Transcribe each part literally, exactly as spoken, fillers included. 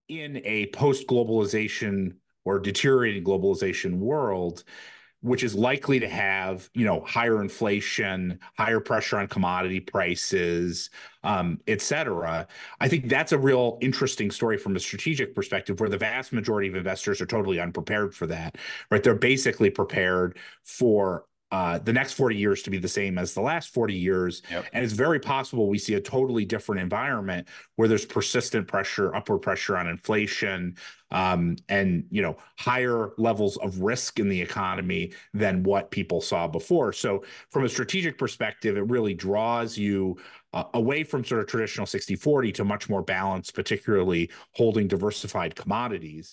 in a post-globalization or deteriorating globalization world, which is likely to have, you know, higher inflation, higher pressure on commodity prices, um, et cetera. I think that's a real interesting story from a strategic perspective, where the vast majority of investors are totally unprepared for that, right? They're basically prepared for uh, the next forty years to be the same as the last forty years. Yep. And it's very possible we see a totally different environment where there's persistent pressure, upward pressure on inflation, um, and, you know, higher levels of risk in the economy than what people saw before. So from a strategic perspective, it really draws you uh, away from sort of traditional sixty forty to much more balanced, particularly holding diversified commodities.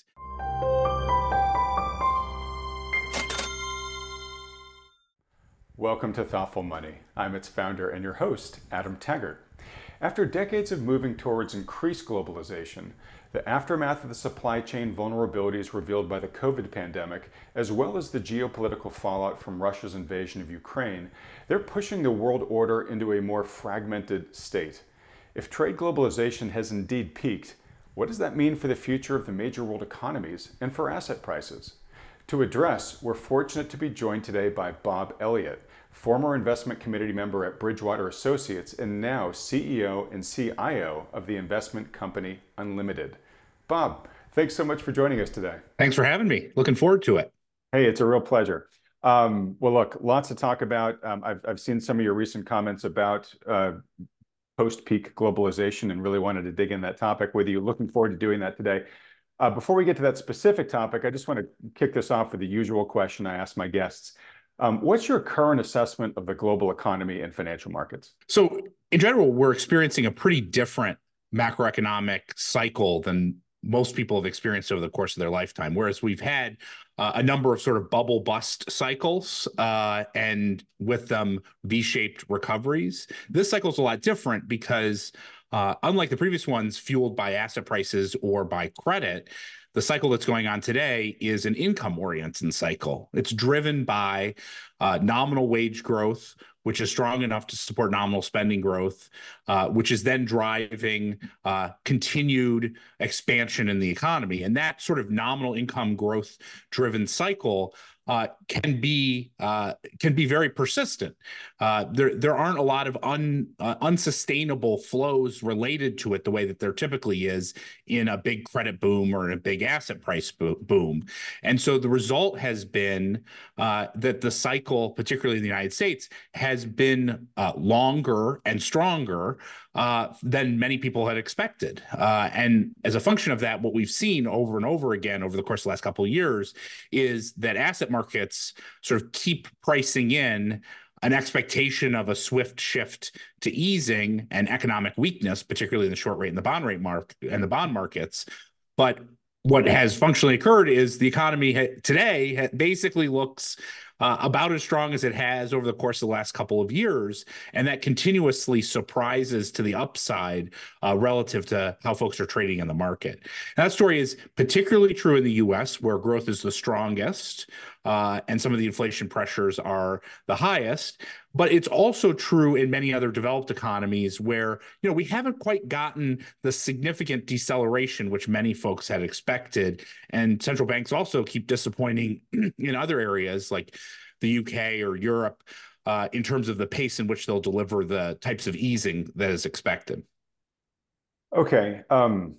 Welcome to Thoughtful Money. I'm its founder and your host, Adam Taggart. After decades of moving towards increased globalization, the aftermath of the supply chain vulnerabilities revealed by the COVID pandemic, as well as the geopolitical fallout from Russia's invasion of Ukraine, they're pushing the world order into a more fragmented state. If trade globalization has indeed peaked, what does that mean for the future of the major world economies and for asset prices? To address, we're fortunate to be joined today by Bob Elliott, former investment committee member at Bridgewater Associates and now C E O and C I O of the investment company Unlimited. Bob, thanks so much for joining us today. Thanks for having me. Looking forward to it. Hey, it's a real pleasure. Um, well, look, lots to talk about. Um, I've, I've seen some of your recent comments about uh, post-peak globalization and really wanted to dig in that topic with you. Looking forward to doing that today. Uh, before we get to that specific topic, I just want to kick this off with the usual question I ask my guests. Um, what's your current assessment of the global economy and financial markets? So in general, we're experiencing a pretty different macroeconomic cycle than most people have experienced over the course of their lifetime, whereas we've had uh, a number of sort of bubble bust cycles uh, and with them V-shaped recoveries. This cycle is a lot different because uh, unlike the previous ones fueled by asset prices or by credit, the cycle that's going on today is an income-oriented cycle. It's driven by uh, nominal wage growth, which is strong enough to support nominal spending growth, uh, which is then driving uh, continued expansion in the economy. And that sort of nominal income growth-driven cycle uh, can be uh, can be very persistent. Uh, there there aren't a lot of un, uh, unsustainable flows related to it the way that there typically is in a big credit boom or in a big asset price bo boom. And so the result has been uh, that the cycle, particularly in the United States, has been uh, longer and stronger uh, than many people had expected. Uh, and as a function of that, what we've seen over and over again over the course of the last couple of years is that asset markets sort of keep pricing in an expectation of a swift shift to easing and economic weakness, particularly in the short rate and the bond rate mark and the bond markets. But what has functionally occurred is the economy today basically looks uh, about as strong as it has over the course of the last couple of years, and that continuously surprises to the upside uh, relative to how folks are trading in the market. And that story is particularly true in the U S, where growth is the strongest uh, and some of the inflation pressures are the highest. But it's also true in many other developed economies where, you know, we haven't quite gotten the significant deceleration which many folks had expected. And central banks also keep disappointing in other areas like the U K or Europe uh, in terms of the pace in which they'll deliver the types of easing that is expected. Okay. Um,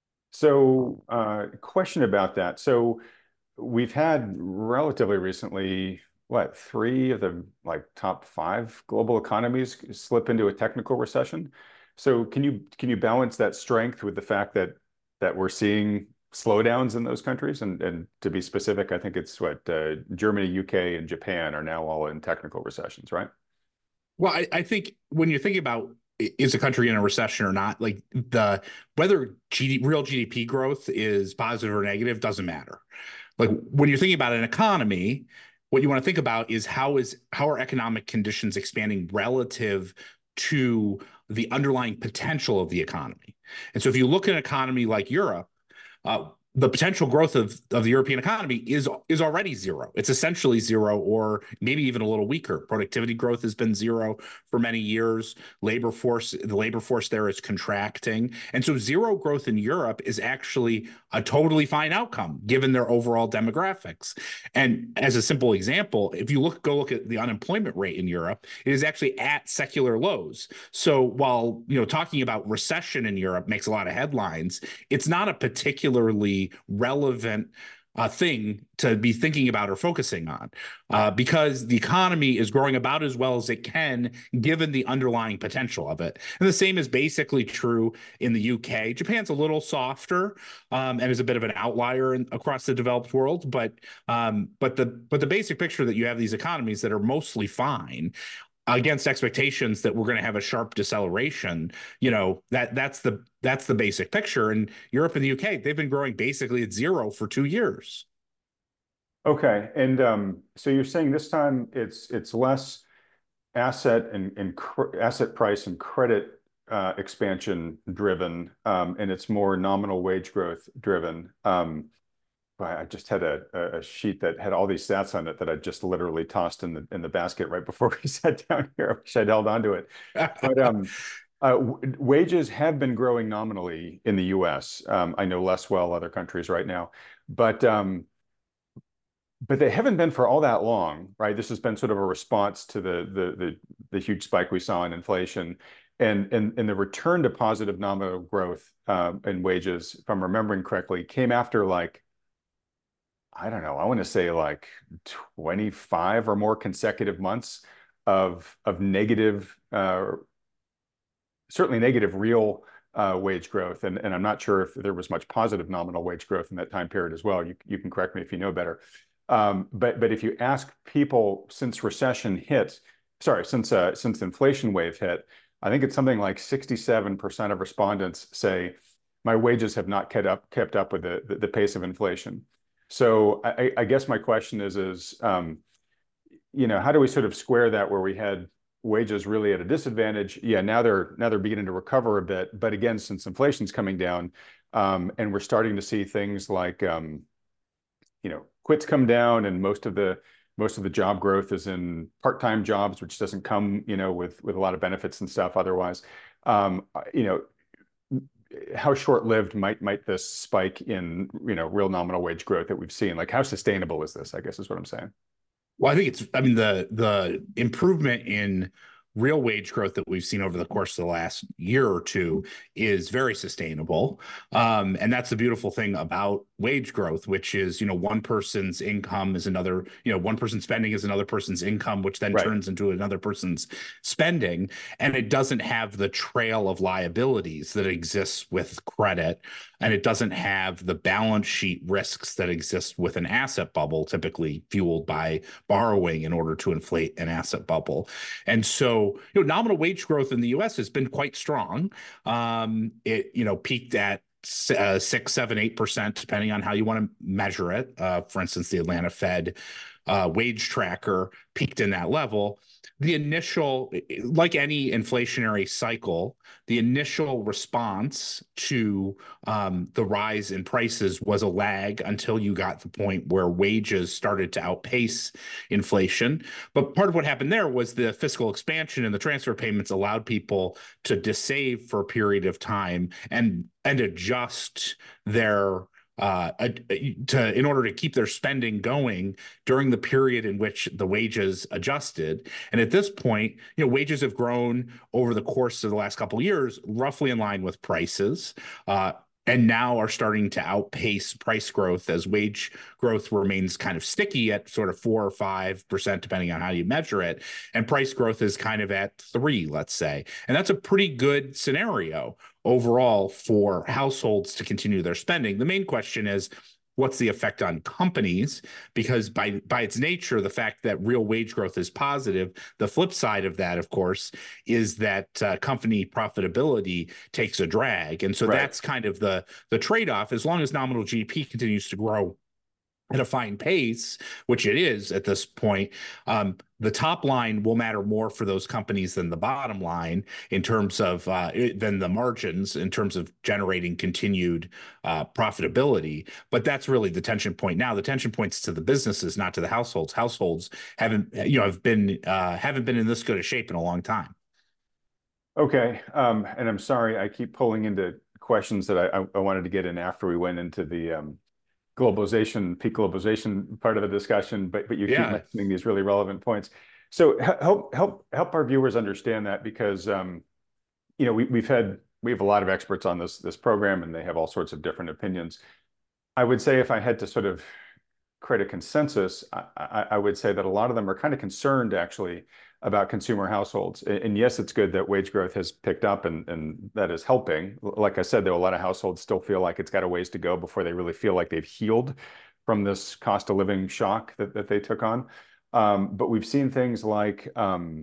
so uh, question about that. So we've had relatively recently, what, three of the like top five global economies slip into a technical recession. So can you can you balance that strength with the fact that that we're seeing slowdowns in those countries? And and to be specific, I think it's what uh, Germany, U K, and Japan are now all in technical recessions, right? Well, I, I think when you're thinking about is a country in a recession or not, like the whether G D, real G D P growth is positive or negative doesn't matter. Like when you're thinking about an economy, what you want to think about is how is how are economic conditions expanding relative to the underlying potential of the economy. And so if you look at an economy like Europe, uh, the potential growth of, of the European economy is is already zero. It's essentially zero, or maybe even a little weaker. Productivity growth has been zero for many years. Labor force, the labor force there is contracting. And so zero growth in Europe is actually a totally fine outcome given their overall demographics. And as a simple example, if you look go look at the unemployment rate in Europe, it is actually at secular lows. So while, you know, talking about recession in Europe makes a lot of headlines, it's not a particularly relevant uh, thing to be thinking about or focusing on, uh, because the economy is growing about as well as it can given the underlying potential of it. And the same is basically true in the U K. Japan's a little softer um, and is a bit of an outlier in, across the developed world, but um, but the but the basic picture that you have these economies that are mostly fine against expectations that we're going to have a sharp deceleration, you know, that that's the that's the basic picture. And Europe and the U K, they've been growing basically at zero for two years. Okay, and um, so you're saying this time it's it's less asset and, and asset price and credit uh, expansion driven, um, and it's more nominal wage growth driven. Um, I just had a, a sheet that had all these stats on it that I just literally tossed in the in the basket right before we sat down here. I wish I'd held onto it. But um, uh, wages have been growing nominally in the U S. Um, I know less well other countries right now, but um, but they haven't been for all that long, right? This has been sort of a response to the the the, the huge spike we saw in inflation. And, and, and the return to positive nominal growth uh, in wages, if I'm remembering correctly, came after like I don't know, I want to say like twenty-five or more consecutive months of of negative, uh, certainly negative real uh, wage growth. And, and I'm not sure if there was much positive nominal wage growth in that time period as well. You, you can correct me if you know better. Um, but, but if you ask people since recession hit, sorry, since, uh, since the inflation wave hit, I think it's something like sixty-seven percent of respondents say, my wages have not kept up, kept up with the, the, the pace of inflation. So I, I guess my question is, is um, you know, how do we sort of square that where we had wages really at a disadvantage? Yeah, now they're now they're beginning to recover a bit, but again, since inflation's coming down, um, and we're starting to see things like, um, you know, quits come down, and most of the most of the job growth is in part-time jobs, which doesn't come, you know, with with a lot of benefits and stuff otherwise. Um, you know. How short-lived might might this spike in, you know, real nominal wage growth that we've seen? Like, how sustainable is this, I guess is what I'm saying. Well, I think it's, I mean, the the improvement in real wage growth that we've seen over the course of the last year or two is very sustainable. Um, and that's the beautiful thing about wage growth, which is, you know, one person's income is another, you know, one person's spending is another person's income, which then Right. turns into another person's spending. And it doesn't have the trail of liabilities that exists with credit. And it doesn't have the balance sheet risks that exist with an asset bubble, typically fueled by borrowing in order to inflate an asset bubble. And so, you know, nominal wage growth in the U S has been quite strong. Um, it, you know, peaked at uh, six, seven, eight percent, depending on how you want to measure it. Uh, for instance, the Atlanta Fed uh, wage tracker peaked in that level. The initial, like any inflationary cycle, the initial response to um, the rise in prices was a lag until you got to the point where wages started to outpace inflation. But part of what happened there was the fiscal expansion and the transfer payments allowed people to dissave for a period of time and and adjust their Uh, to in order to keep their spending going during the period in which the wages adjusted. And at this point, you know, wages have grown over the course of the last couple of years, roughly in line with prices. Uh, and now are starting to outpace price growth as wage growth remains kind of sticky at sort of four or five percent, depending on how you measure it. And price growth is kind of at three, let's say. And that's a pretty good scenario overall for households to continue their spending. The main question is, what's the effect on companies? Because by by its nature, the fact that real wage growth is positive, the flip side of that, of course, is that uh, company profitability takes a drag. And so Right. that's kind of the, the trade-off. As long as nominal G D P continues to grow at a fine pace, which it is at this point, um, the top line will matter more for those companies than the bottom line in terms of uh, than the margins in terms of generating continued uh, profitability. But that's really the tension point now. The tension points to the businesses, not to the households. Households haven't, you know, have been uh, haven't been in this good a shape in a long time. Okay, um, and I'm sorry I keep pulling into questions that I, I wanted to get in after we went into the um, globalization, peak globalization part of the discussion, but but you keep Yeah. mentioning these really relevant points. So help help help our viewers understand that, because um, you know we we've had we have a lot of experts on this this program, and they have all sorts of different opinions. I would say if I had to sort of create a consensus, I, I, I would say that a lot of them are kind of concerned actually about consumer households. And, and yes, it's good that wage growth has picked up, and, and that is helping. Like I said, though, a lot of households still feel like it's got a ways to go before they really feel like they've healed from this cost of living shock that, that they took on. Um, but we've seen things like, um,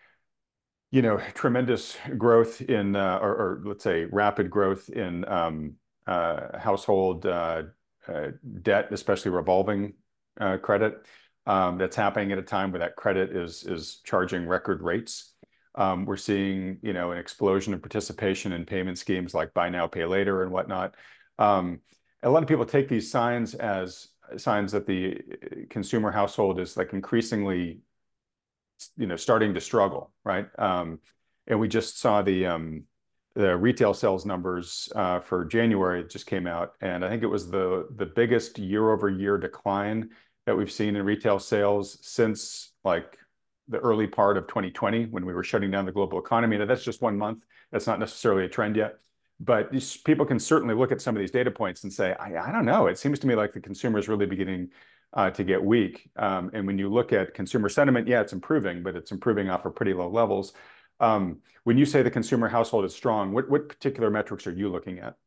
you know, tremendous growth in, uh, or, or let's say rapid growth in um, uh, household uh, uh, debt, especially revolving uh, credit. Um, that's happening at a time where that credit is is charging record rates. Um, we're seeing, you know, an explosion of participation in payment schemes like buy now, pay later and whatnot. Um, a lot of people take these signs as signs that the consumer household is like increasingly, you know, starting to struggle, right? Um, and we just saw the um, the retail sales numbers uh, for January just came out, and I think it was the the biggest year over year decline that we've seen in retail sales since like the early part of twenty twenty, when we were shutting down the global economy. Now that's just one month. That's not necessarily a trend yet, but these, people can certainly look at some of these data points and say, I, I don't know. It seems to me like the consumer is really beginning uh, to get weak. Um, and when you look at consumer sentiment, yeah, it's improving, but it's improving off of pretty low levels. Um, when you say the consumer household is strong, what, what particular metrics are you looking at?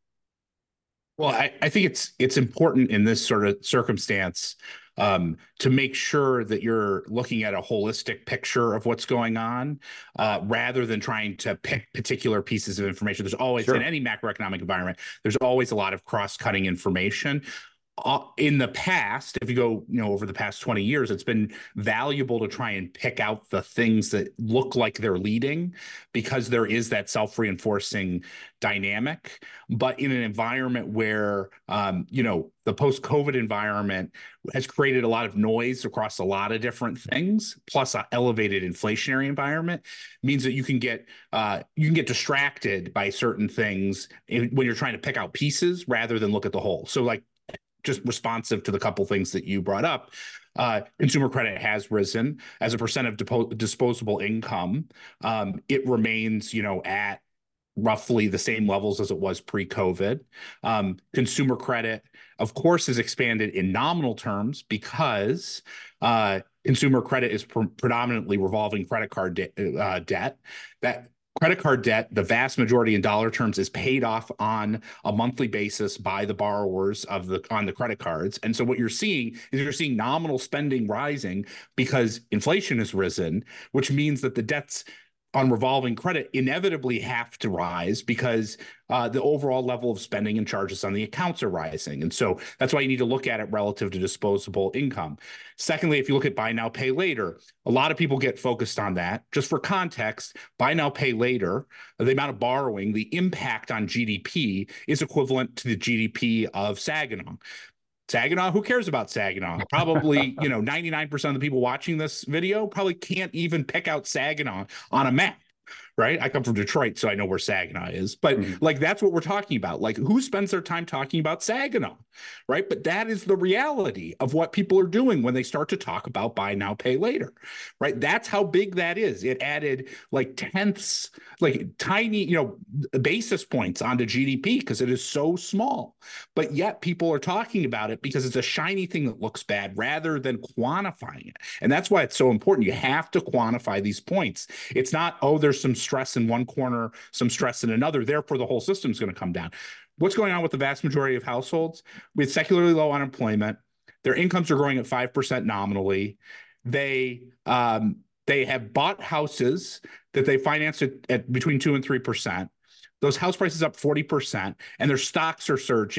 Well, I, I think it's it's important in this sort of circumstance um, to make sure that you're looking at a holistic picture of what's going on, uh, rather than trying to pick particular pieces of information. There's always, in Sure. any macroeconomic environment, there's always a lot of cross-cutting information. Uh, in the past, if you go, you know, over the past twenty years, it's been valuable to try and pick out the things that look like they're leading, because there is that self-reinforcing dynamic. But in an environment where, um, you know, the post-COVID environment has created a lot of noise across a lot of different things, plus an elevated inflationary environment, means that you can get uh, you can get distracted by certain things in, when you're trying to pick out pieces rather than look at the whole. So, like, just responsive to the couple things that you brought up, uh, consumer credit has risen as a percent of depo- disposable income. Um, it remains, you know, at roughly the same levels as it was pre-COVID. Um, consumer credit, of course, has expanded in nominal terms because uh, consumer credit is pre- predominantly revolving credit card de- uh, debt. That credit card debt, the vast majority in dollar terms, is paid off on a monthly basis by the borrowers of the on the credit cards. And so what you're seeing is you're seeing nominal spending rising because inflation has risen, which means that the debts on revolving credit inevitably have to rise because uh, the overall level of spending and charges on the accounts are rising. And so that's why you need to look at it relative to disposable income. Secondly, if you look at buy now, pay later, a lot of people get focused on that. Just for context, buy now, pay later, the amount of borrowing, the impact on G D P is equivalent to the G D P of Saginaw. Saginaw, who cares about Saginaw? Probably, you know, ninety-nine percent of the people watching this video probably can't even pick out Saginaw on a map, right? I come from Detroit, so I know where Saginaw is. But Mhm. like, that's what we're talking about. Like, who spends their time talking about Saginaw, right? But that is the reality of what people are doing when they start to talk about buy now, pay later, right? That's how big that is. It added like tenths, like tiny, you know, basis points onto G D P because it is so small. But yet people are talking about it because it's a shiny thing that looks bad rather than quantifying it. And that's why it's so important. You have to quantify these points. It's not, oh, there's some stress in one corner, some stress in another, therefore the whole system's going to come down. What's going on with the vast majority of households? With secularly low unemployment, their incomes are growing at five percent nominally. They um, they have bought houses that they financed at, at between two and three percent. Those house prices up forty percent, and their stocks are surging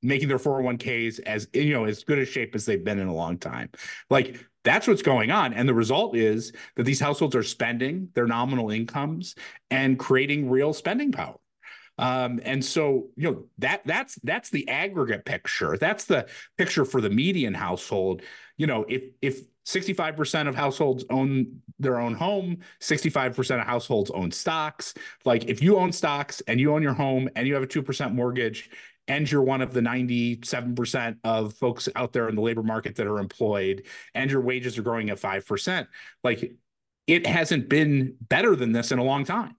making their four oh one k's as, you know, as good a shape as they've been in a long time. Like, that's what's going on. And the result is that these households are spending their nominal incomes and creating real spending power. Um, and so, you know, that that's that's the aggregate picture. That's the picture for the median household. You know, if if sixty-five percent of households own their own home, sixty-five percent of households own stocks. Like, if you own stocks and you own your home and you have a two percent mortgage, and you're one of the ninety-seven percent of folks out there in the labor market that are employed, and your wages are growing at five percent, like, it hasn't been better than this in a long time.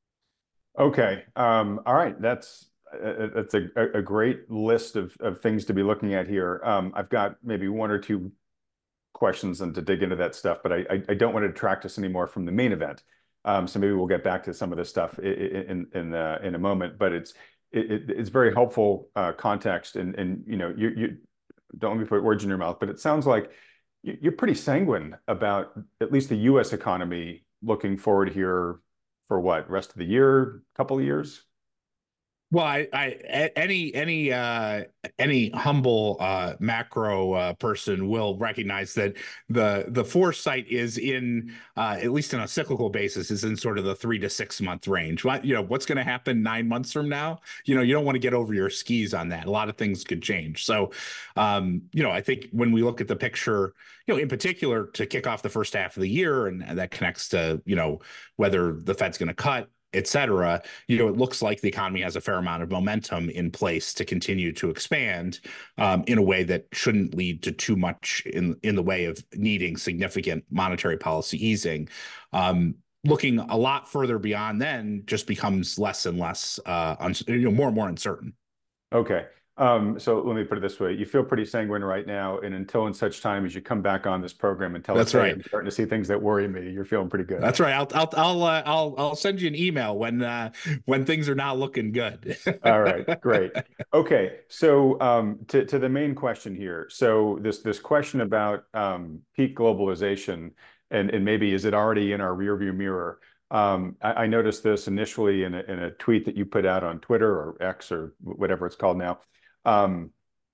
Okay. Um, all right. That's uh, that's a, a great list of, of things to be looking at here. Um, I've got maybe one or two questions and to dig into that stuff, but I, I don't want to detract us anymore from the main event. Um, so maybe we'll get back to some of this stuff in in in, uh, in a moment. But it's it, it's very helpful uh, context, and and you know you you don't let me put words in your mouth, but it sounds like you're pretty sanguine about at least the U S economy looking forward here for what, rest of the year, couple of years? Well, I, I any any uh, any humble uh, macro uh, person will recognize that the the foresight is in uh, at least on a cyclical basis is in sort of the three to six month range. What you know, what's going to happen nine months from now? You know, you don't want to get over your skis on that. A lot of things could change. So, um, you know, I think when we look at the picture, you know, in particular to kick off the first half of the year, and, and that connects to, you know, whether the Fed's going to cut, et cetera, you know, it looks like the economy has a fair amount of momentum in place to continue to expand um, in a way that shouldn't lead to too much in, in the way of needing significant monetary policy easing. Um, looking a lot further beyond then just becomes less and less, uh, you know, more and more uncertain. Okay. Um, so let me put it this way. You feel pretty sanguine right now, and until and such time as you come back on this program and tell That's us, hey, right. I'm starting to see things that worry me, you're feeling pretty good. That's right. I'll I'll I'll uh, I'll I'll send you an email when uh, when things are not looking good. All right, great. Okay, so um, to to the main question here. So this this question about um, peak globalization, and and maybe is it already in our rearview mirror? Um, I, I noticed this initially in a, in a tweet that you put out on Twitter or X or whatever it's called now. Um,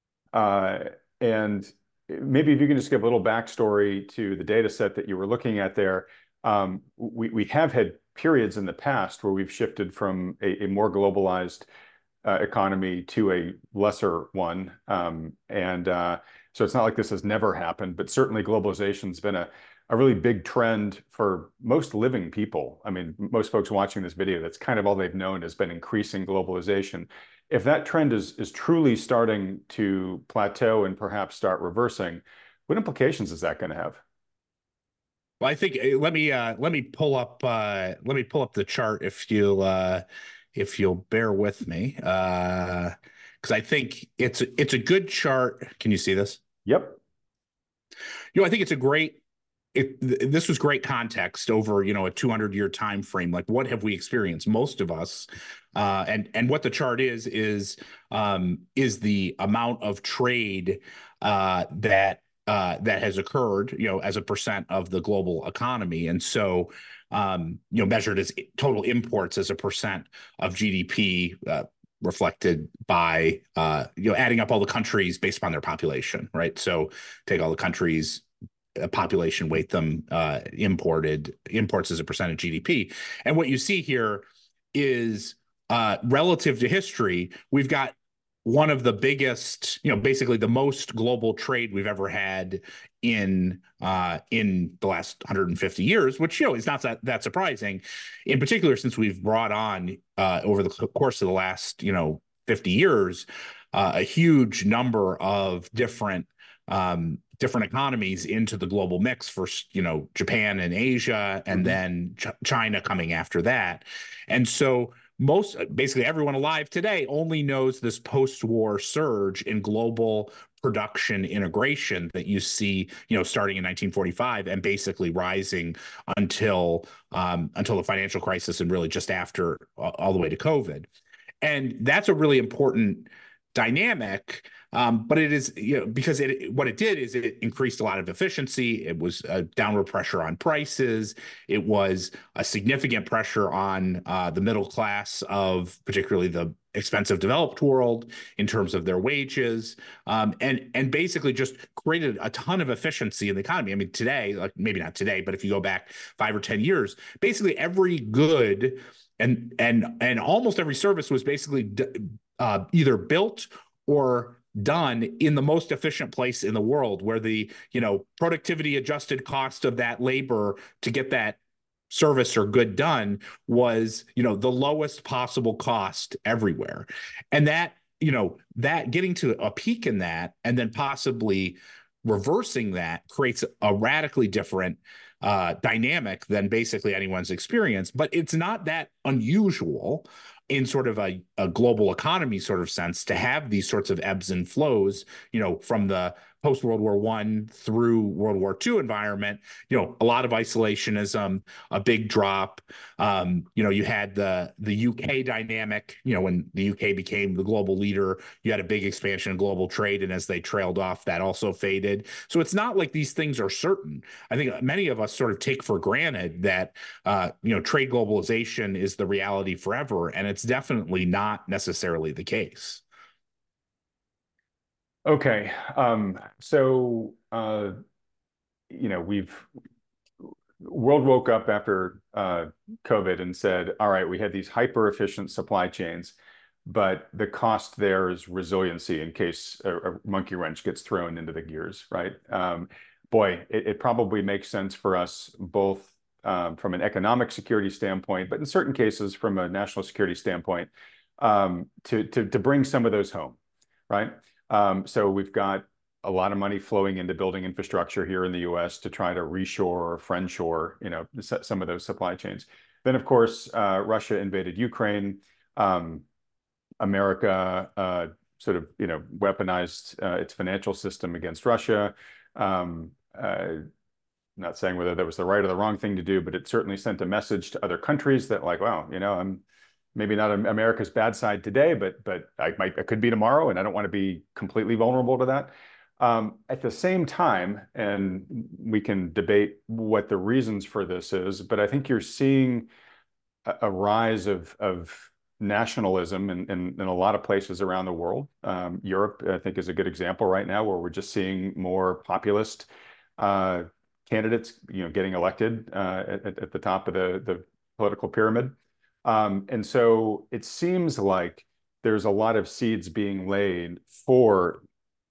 uh, and maybe if you can just give a little backstory to the data set that you were looking at there. Um, we, we have had periods in the past where we've shifted from a, a more globalized uh, economy to a lesser one. Um, and uh, so it's not like this has never happened, but certainly globalization has been a, a really big trend for most living people. I mean, most folks watching this video, that's kind of all they've known has been increasing globalization. If that trend is, is truly starting to plateau and perhaps start reversing, what implications is that going to have? Well, I think let me uh, let me pull up uh, let me pull up the chart if you uh, if you'll bear with me, because uh, I think it's it's a good chart. Can you see this? Yep. You know, I think it's a great. It, this was great context over, you know, a two hundred year time frame. Like, what have we experienced, most of us, uh, and and what the chart is is um, is the amount of trade uh, that uh, that has occurred, you know, as a percent of the global economy, and so um, you know, measured as total imports as a percent of G D P. Uh, reflected by uh, you know, adding up all the countries based upon their population, right? So take all the countries, a population, weight them, uh, imported imports as a percent of G D P. And what you see here is uh, relative to history, we've got one of the biggest, you know, basically the most global trade we've ever had in uh, in the last one hundred fifty years, which, you know, is not that, that surprising, in particular, since we've brought on uh, over the course of the last, you know, fifty years, uh, a huge number of different um, different economies into the global mix. First, you know, Japan and Asia, and mm-hmm. then Ch- China coming after that. And so most, basically everyone alive today only knows this post-war surge in global production integration that you see, you know, starting in nineteen forty-five and basically rising until um, until the financial crisis and really just after, all the way to COVID. And that's a really important dynamic. Um, but it is, you know, because it what it did is it increased a lot of efficiency. It was a downward pressure on prices. It was a significant pressure on uh, the middle class of particularly the expensive developed world in terms of their wages, um, and and basically just created a ton of efficiency in the economy. I mean, today, like maybe not today, but if you go back five or ten years, basically every good and and and almost every service was basically uh, either built or done in the most efficient place in the world, where the, you know, productivity adjusted cost of that labor to get that service or good done was, you know, the lowest possible cost everywhere. And that, you know, that getting to a peak in that and then possibly reversing that creates a radically different uh, dynamic than basically anyone's experienced. But it's not that unusual in sort of a, a global economy sort of sense to have these sorts of ebbs and flows, you know, from the post World War One through World War Two environment, you know, a lot of isolationism, a big drop. Um, you know, you had the the U K dynamic, you know, when the U K became the global leader, you had a big expansion of global trade. And as they trailed off, that also faded. So it's not like these things are certain. I think many of us sort of take for granted that, uh, you know, trade globalization is the reality forever. And it's definitely not necessarily the case. Okay. Um, so, uh, you know, we've world woke up after uh, COVID and said, all right, we had these hyper efficient supply chains, but the cost there is resiliency in case a, a monkey wrench gets thrown into the gears, right? Um, boy, it, it probably makes sense for us both um, from an economic security standpoint, but in certain cases from a national security standpoint, um, to, to, to bring some of those home, right? Um, so we've got a lot of money flowing into building infrastructure here in the U S to try to reshore or friendshore, you know, some of those supply chains. Then, of course, uh, Russia invaded Ukraine. Um, America uh, sort of, you know, weaponized uh, its financial system against Russia. Um, uh, not saying whether that was the right or the wrong thing to do, but it certainly sent a message to other countries that, like, wow, you know, I'm maybe not America's bad side today, but but I might I could be tomorrow, and I don't want to be completely vulnerable to that. Um, at the same time, and we can debate what the reasons for this is, but I think you're seeing a, a rise of of nationalism in, in, in a lot of places around the world. Um, Europe, I think, is a good example right now, where we're just seeing more populist uh, candidates, you know, getting elected uh, at, at the top of the the political pyramid. Um, and so it seems like there's a lot of seeds being laid for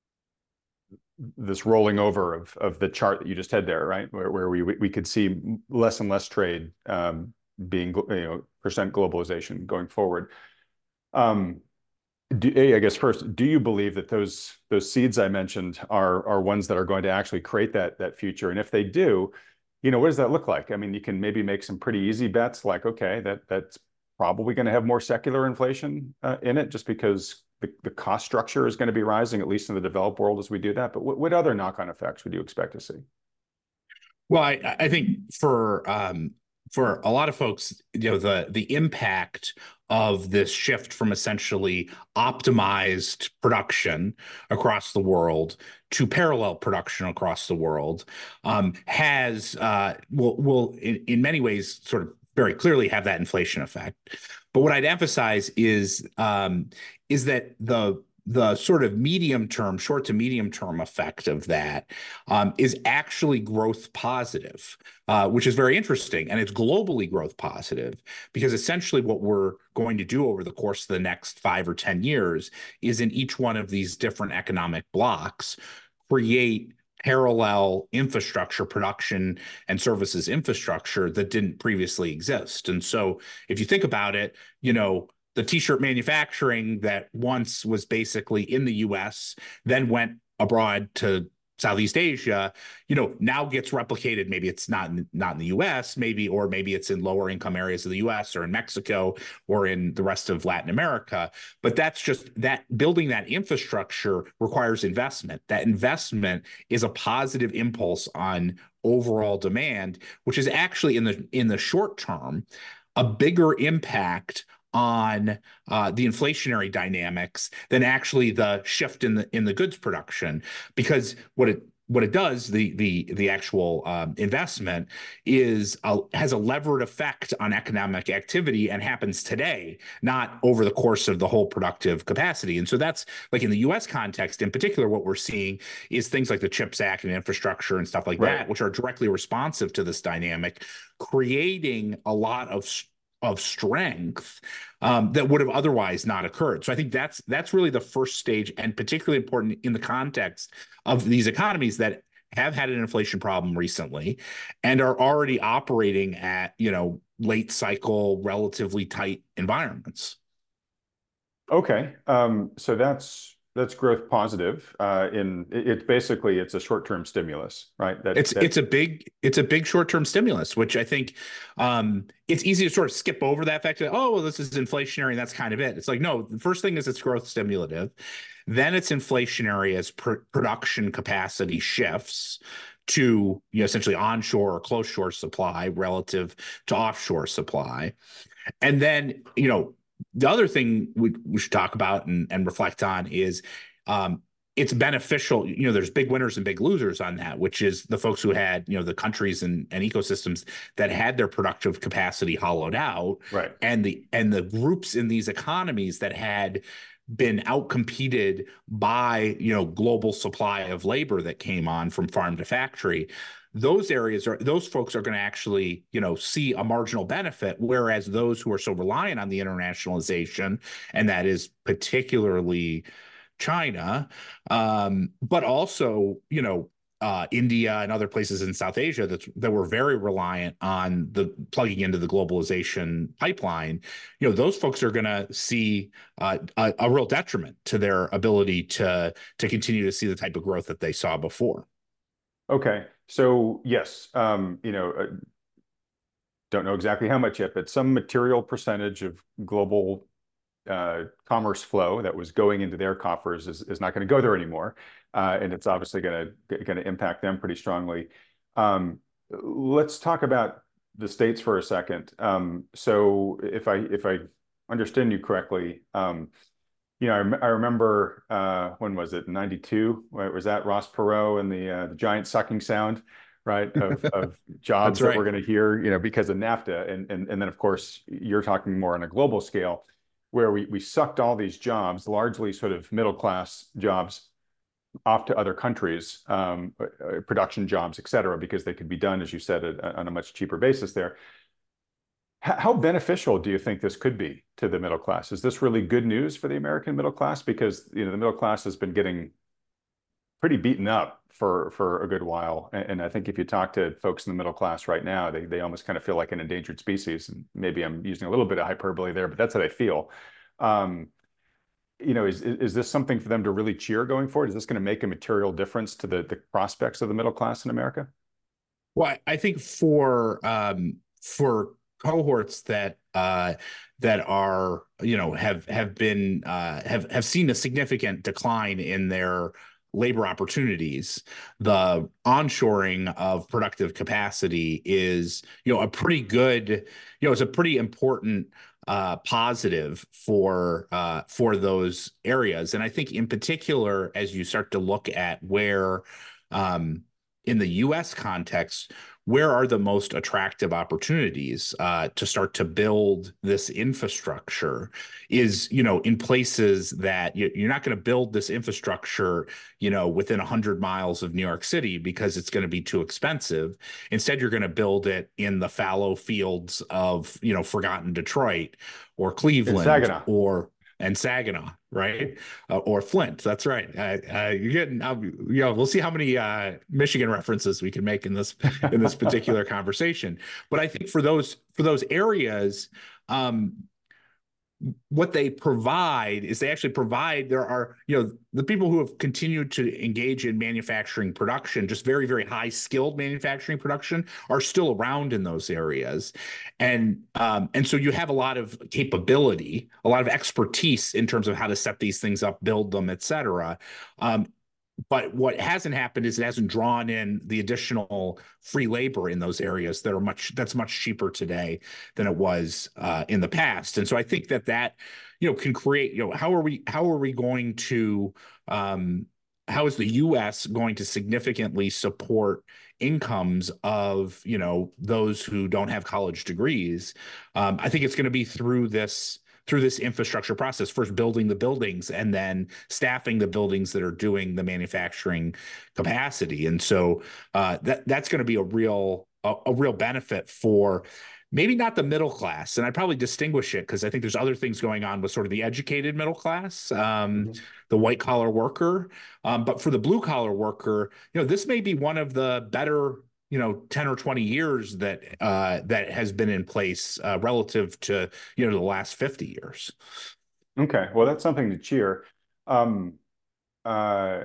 this rolling over of, of the chart that you just had there, right? Where, where we, we could see less and less trade um, being, you know, percent globalization going forward. Um, do, I guess first, do you believe that those those seeds I mentioned are are ones that are going to actually create that that future? And if they do, you know, what does that look like? I mean, you can maybe make some pretty easy bets, like, okay, that that's probably going to have more secular inflation uh, in it, just because the, the cost structure is going to be rising, at least in the developed world, as we do that. But what, what other knock-on effects would you expect to see? Well, I, I think for um, for a lot of folks, you know, the the impact of this shift from essentially optimized production across the world to parallel production across the world um, has uh, will will in, in many ways sort of very clearly have that inflation effect. But what I'd emphasize is um, is that the the sort of medium term, short to medium term effect of that um, is actually growth positive, uh, which is very interesting. And it's globally growth positive, because essentially what we're going to do over the course of the next five or ten years is, in each one of these different economic blocks, create parallel infrastructure, production and services infrastructure that didn't previously exist. And so if you think about it, you know, the t-shirt manufacturing that once was basically in the U S, then went abroad to Southeast Asia, you know, now gets replicated. Maybe it's not in, not in the U S, maybe, or maybe it's in lower income areas of the U S or in Mexico or in the rest of Latin America. But that's just that building that infrastructure requires investment. That investment is a positive impulse on overall demand, which is actually in the in the short term a bigger impact on uh, the inflationary dynamics than actually the shift in the in the goods production, because what it what it does, the the the actual um, investment is a, has a levered effect on economic activity and happens today, not over the course of the whole productive capacity. And so that's like in the U S context in particular, what we're seeing is things like the CHIPS Act and infrastructure and stuff like Right. that, which are directly responsive to this dynamic, creating a lot of of strength um, that would have otherwise not occurred. So I think that's that's really the first stage, and particularly important in the context of these economies that have had an inflation problem recently and are already operating at, you know, late cycle, relatively tight environments. Okay, um, so that's that's growth positive. Uh, in it, it's basically it's a short-term stimulus, right? That It's that it's a big it's a big short-term stimulus, which I think um, it's easy to sort of skip over that fact that, oh, well, this is inflationary and that's kind of it. It's like, no, the first thing is it's growth stimulative, then it's inflationary as pr production capacity shifts to, you know, essentially onshore or close shore supply relative to offshore supply. And then, you know, the other thing we, we should talk about and, and reflect on is um, it's beneficial. You know, there's big winners and big losers on that, which is the folks who had, you know, the countries and, and ecosystems that had their productive capacity hollowed out, right. and the and the groups in these economies that had been outcompeted by, you know, global supply of labor that came on from farm to factory. Those areas are those folks are going to actually, you know, see a marginal benefit, whereas those who are so reliant on the internationalization, and that is particularly China, um, but also, you know, uh, India and other places in South Asia that that were very reliant on the plugging into the globalization pipeline. You know, those folks are going to see uh, a, a real detriment to their ability to to continue to see the type of growth that they saw before. Okay, so yes, um, you know, uh, don't know exactly how much yet, but some material percentage of global uh, commerce flow that was going into their coffers is, is not going to go there anymore. Uh, and it's obviously going to going to impact them pretty strongly. Um, let's talk about the states for a second. Um, so if I if I understand you correctly, um, you know, I, I remember uh, when was it? ninety-two? Was that Ross Perot and the uh, the giant sucking sound, right? Of of jobs That's that we're right. going to hear, you know, because of NAFTA, and and and then of course you're talking more on a global scale, where we we sucked all these jobs, largely sort of middle class jobs, off to other countries, um, uh, production jobs, et cetera, because they could be done, as you said, at, on a much cheaper basis there. How beneficial do you think this could be to the middle class? Is this really good news for the American middle class? Because, you know, the middle class has been getting pretty beaten up for for a good while. And, and I think if you talk to folks in the middle class right now, they, they almost kind of feel like an endangered species. And maybe I'm using a little bit of hyperbole there, but that's what I feel. Um, you know, is, is this something for them to really cheer going forward? Is this going to make a material difference to the, the prospects of the middle class in America? Well, I think for um, for cohorts that uh, that are, you know, have have been uh, have have seen a significant decline in their labor opportunities, the onshoring of productive capacity is, you know, a pretty good, you know, it's a pretty important uh, positive for uh, for those areas. And I think in particular, as you start to look at where um, in the U S context, where are the most attractive opportunities uh, to start to build this infrastructure is, you know, in places that you, you're not going to build this infrastructure, you know, within one hundred miles of New York City because it's going to be too expensive. Instead, you're going to build it in the fallow fields of, you know, forgotten Detroit or In Cleveland Saginaw. or and Saginaw, right? Uh, or Flint. That's right. Uh, uh, you're getting, uh, you know, we'll see how many uh, Michigan references we can make in this in this particular conversation. But I think for those for those areas, um, what they provide is they actually provide, there are, you know, the people who have continued to engage in manufacturing production, just very, very high skilled manufacturing production, are still around in those areas. And um, and so you have a lot of capability, a lot of expertise in terms of how to set these things up, build them, et cetera. Um, but what hasn't happened is it hasn't drawn in the additional free labor in those areas that are much that's much cheaper today than it was uh, in the past. And so I think that that you know can create you know how are we how are we going to um, how is the U S going to significantly support incomes of you know those who don't have college degrees? Um, I think it's going to be through this through this infrastructure process, first building the buildings and then staffing the buildings that are doing the manufacturing capacity. And so uh, that that's going to be a real a, a real benefit for maybe not the middle class. And I probably distinguish it because I think there's other things going on with sort of the educated middle class, um, Mhm. the white collar worker. Um, but for the blue collar worker, you know, this may be one of the better you know ten or twenty years that uh that has been in place uh relative to you know the last fifty years. Okay, well, that's something to cheer. Um, uh,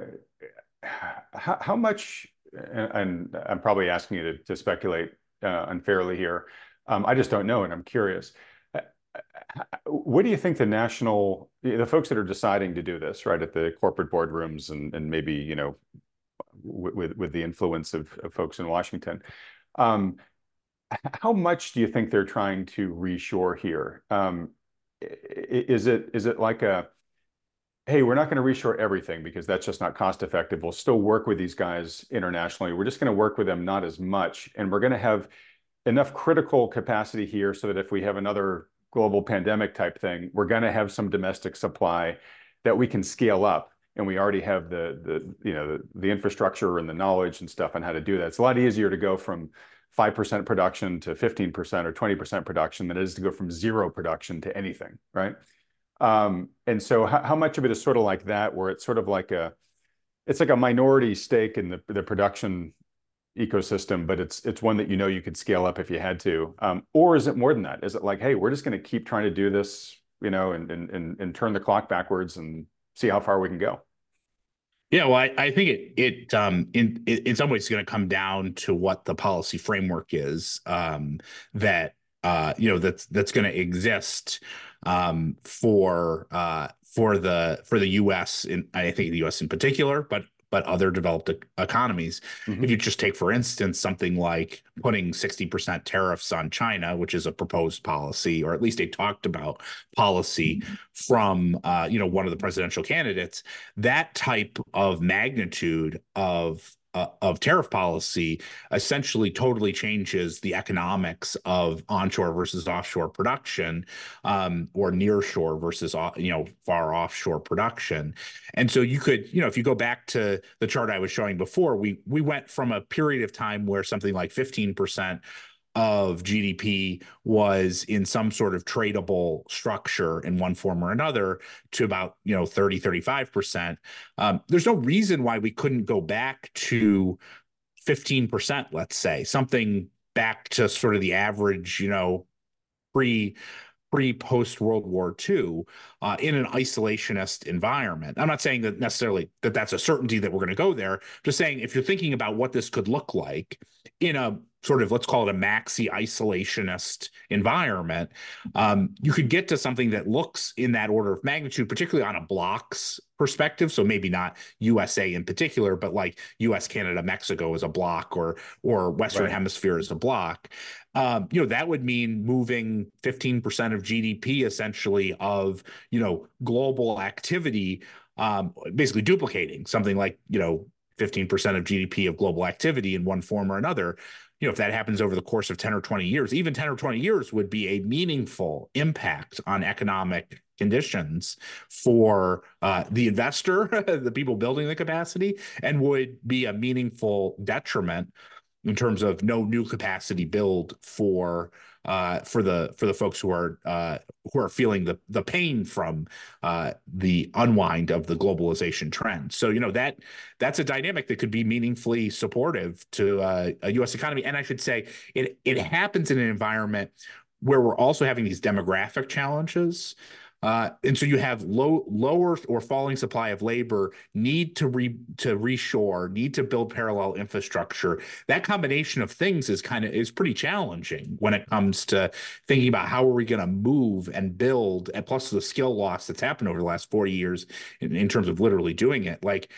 how, how much, and, and I'm probably asking you to, to speculate uh, unfairly here. Um, I just don't know, and I'm curious. Uh, What do you think the national, the folks that are deciding to do this, right, at the corporate boardrooms and, and maybe, you know, with, with the influence of, of folks in Washington, um, how much do you think they're trying to reshore here? Um, is it is it like a, hey, we're not going to reshore everything because that's just not cost effective. We'll still work with these guys internationally. We're just going to work with them not as much, and we're going to have enough critical capacity here so that if we have another global pandemic type thing, we're going to have some domestic supply that we can scale up. And we already have the the you know the, the infrastructure and the knowledge and stuff on how to do that. It's a lot easier to go from five percent production to fifteen percent or twenty percent production than it is to go from zero production to anything, right? Um, and so how, how much of it is sort of like that, where it's sort of like a, it's like a minority stake in the, the production ecosystem, but it's it's one that you know you could scale up if you had to. Um, or is it more than that? Is it like, hey, we're just going to keep trying to do this, you know, and, and and and turn the clock backwards and see how far we can go? Yeah, well, I, I think it it um in in some ways is going to come down to what the policy framework is um that uh you know that's that's going to exist um for uh for the for the U S in I think the U S in particular, but but other developed e- economies. If Mm-hmm. you just take, for instance, something like putting sixty percent tariffs on China, which is a proposed policy, or at least a talked about policy from uh, you know, one of the presidential candidates, that type of magnitude of uh, of tariff policy essentially totally changes the economics of onshore versus offshore production, um, or nearshore versus you know far offshore production. And so you could, you know, if you go back to the chart I was showing before, we we went from a period of time where something like fifteen percent of G D P was in some sort of tradable structure in one form or another to about, you know, thirty, thirty-five percent. Um, there's no reason why we couldn't go back to fifteen percent, let's say, something back to sort of the average, you know, pre pre post World War two, uh, in an isolationist environment. I'm not saying that necessarily that that's a certainty that we're going to go there. Just saying if you're thinking about what this could look like in a sort of, let's call it a maxi isolationist environment, um, you could get to something that looks in that order of magnitude, particularly on a blocks perspective. So maybe not U S A in particular, but like U S, Canada, Mexico as a block, or or Western Right. Hemisphere as a block. Um, you know, that would mean moving fifteen percent of G D P essentially of, you know, global activity, um, basically duplicating something like, you know, fifteen percent of G D P of global activity in one form or another. You know, if that happens over the course of ten or twenty years, even ten or twenty years would be a meaningful impact on economic conditions for uh, the investor, the people building the capacity, and would be a meaningful detriment in terms of no new capacity build for uh, for the for the folks who are uh, who are feeling the the pain from uh, the unwind of the globalization trend. So you know that that's a dynamic that could be meaningfully supportive to uh, a U S economy. And I should say it it happens in an environment where we're also having these demographic challenges. Uh, and so you have low, lower or falling supply of labor, need to re to reshore, need to build parallel infrastructure. That combination of things is kind of is pretty challenging when it comes to thinking about how are we going to move and build, and plus the skill loss that's happened over the last forty years in, in terms of literally doing it. Like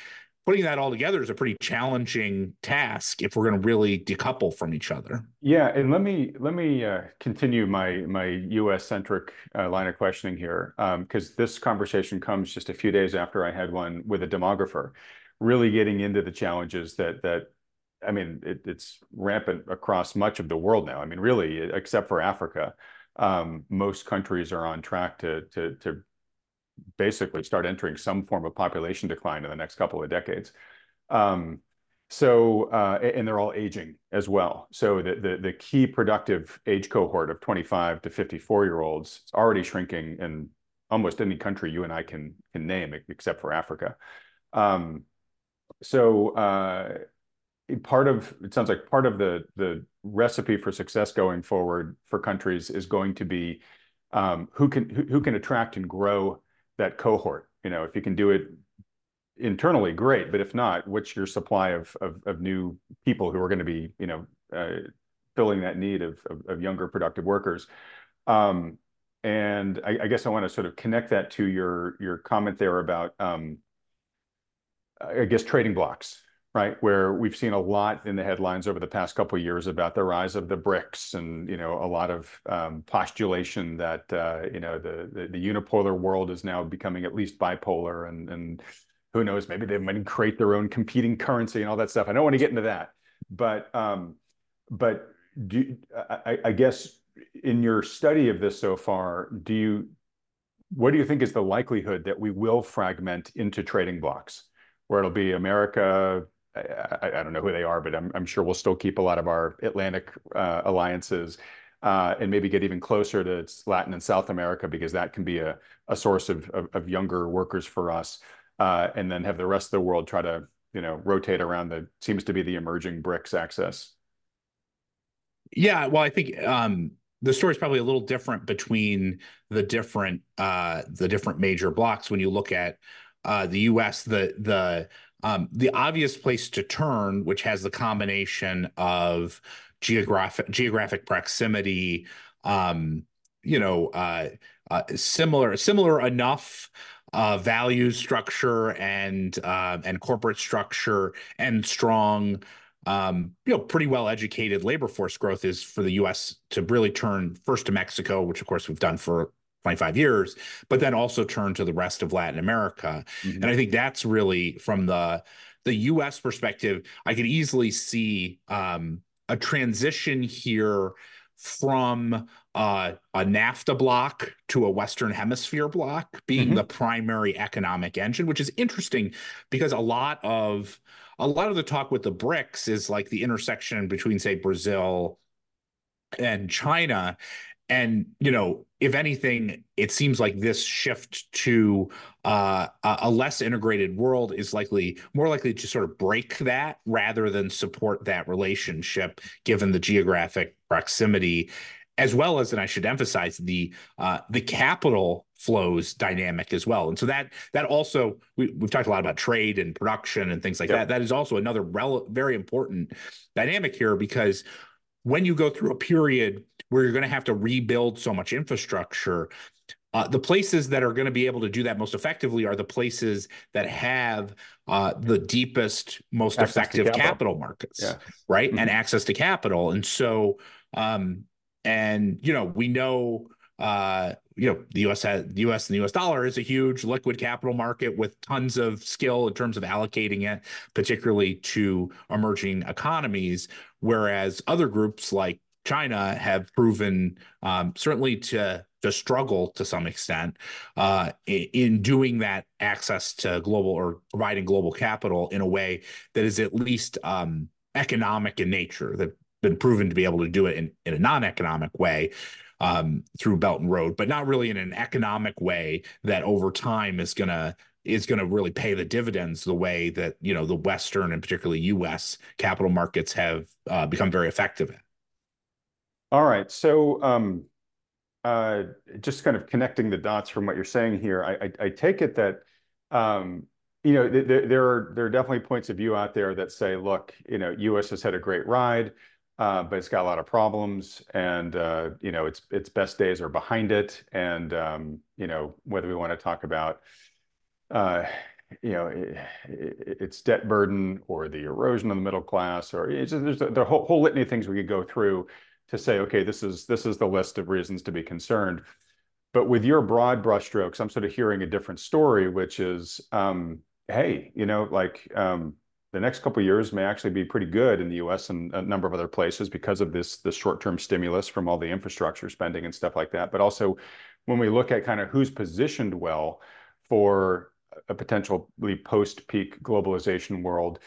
putting that all together is a pretty challenging task if we're going to really decouple from each other. Yeah, and let me let me uh, continue my my U S centric uh, line of questioning here, because um, this conversation comes just a few days after I had one with a demographer, really getting into the challenges that that I mean it, it's rampant across much of the world now. I mean, really, except for Africa, um, most countries are on track to to to basically start entering some form of population decline in the next couple of decades. Um, so, uh, and they're all aging as well. So the, the, the key productive age cohort of twenty-five to fifty-four year olds is already shrinking in almost any country you and I can, can name, except for Africa. Um, so uh, part of, it sounds like part of the, the recipe for success going forward for countries is going to be um, who can, who, who can attract and grow that cohort. You know, if you can do it internally, great. But if not, what's your supply of of, of new people who are going to be, you know, uh, filling that need of, of, of younger productive workers? Um, and I, I guess I want to sort of connect that to your your comment there about, um, I guess, trading blocks, right? Where we've seen a lot in the headlines over the past couple of years about the rise of the BRICS, and you know, a lot of um, postulation that uh, you know the, the the unipolar world is now becoming at least bipolar, and and who knows, maybe they might create their own competing currency and all that stuff. I don't want to get into that, but um, but do I, I guess in your study of this so far, do you what do you think is the likelihood that we will fragment into trading blocks, where it'll be America? I, I, I don't know who they are, but I'm, I'm sure we'll still keep a lot of our Atlantic uh, alliances, uh, and maybe get even closer to Latin and South America, because that can be a, a source of, of, of younger workers for us. Uh, and then have the rest of the world try to, you know, rotate around the seems to be the emerging BRICS axis. Yeah, well, I think um, the story is probably a little different between the different uh, the different major blocks. When you look at uh, the U S, the the um, the obvious place to turn, which has the combination of geographic geographic proximity, um, you know, uh, uh, similar similar enough uh, value structure and uh, and corporate structure and strong, um, you know, pretty well educated labor force growth, is for the U S to really turn first to Mexico, which of course we've done for twenty-five years, but then also turn to the rest of Latin America. Mm-hmm. And I think that's really, from the the U S perspective, I could easily see um, a transition here from uh, a NAFTA block to a Western Hemisphere block being mm-hmm. the primary economic engine, which is interesting because a lot of a lot of the talk with the BRICS is like the intersection between, say, Brazil and China. And, you know, if anything, it seems like this shift to uh, a less integrated world is likely more likely to sort of break that rather than support that relationship, given the geographic proximity, as well as, and I should emphasize, the uh, the capital flows dynamic as well. And so that that also, we, we've talked a lot about trade and production and things like yep. that. That is also another rel- very important dynamic here, because when you go through a period where you're going to have to rebuild so much infrastructure, uh, the places that are going to be able to do that most effectively are the places that have uh, the deepest, most access effective capital. capital markets, yeah. right? Mm-hmm. And access to capital. And so, um, and, you know, we know, uh, you know, the U S has, the U S and the U S dollar is a huge liquid capital market with tons of skill in terms of allocating it, particularly to emerging economies, whereas other groups like China have proven um, certainly to to struggle to some extent uh, in, in doing that access to global, or providing global capital in a way that is at least um, economic in nature. They've been proven to be able to do it in, in a non-economic way um, through Belt and Road, but not really in an economic way that over time is gonna is going to really pay the dividends the way that, you know, the Western and particularly U S capital markets have uh, become very effective in. All right. So um, uh, just kind of connecting the dots from what you're saying here, I, I, I take it that, um, you know, th th there are there are definitely points of view out there that say, look, you know, U S has had a great ride, uh, but it's got a lot of problems, and uh, you know, its its best days are behind it. And um, you know, whether we want to talk about uh, you know, it, it's debt burden or the erosion of the middle class, or it's just, there's the whole, whole litany of things we could go through to say, okay, this is this is the list of reasons to be concerned. But with your broad brushstrokes, I'm sort of hearing a different story, which is, um, hey, you know, like um, the next couple of years may actually be pretty good in the U S and a number of other places because of this this short-term stimulus from all the infrastructure spending and stuff like that. But also, when we look at kind of who's positioned well for a potentially post-peak globalization world,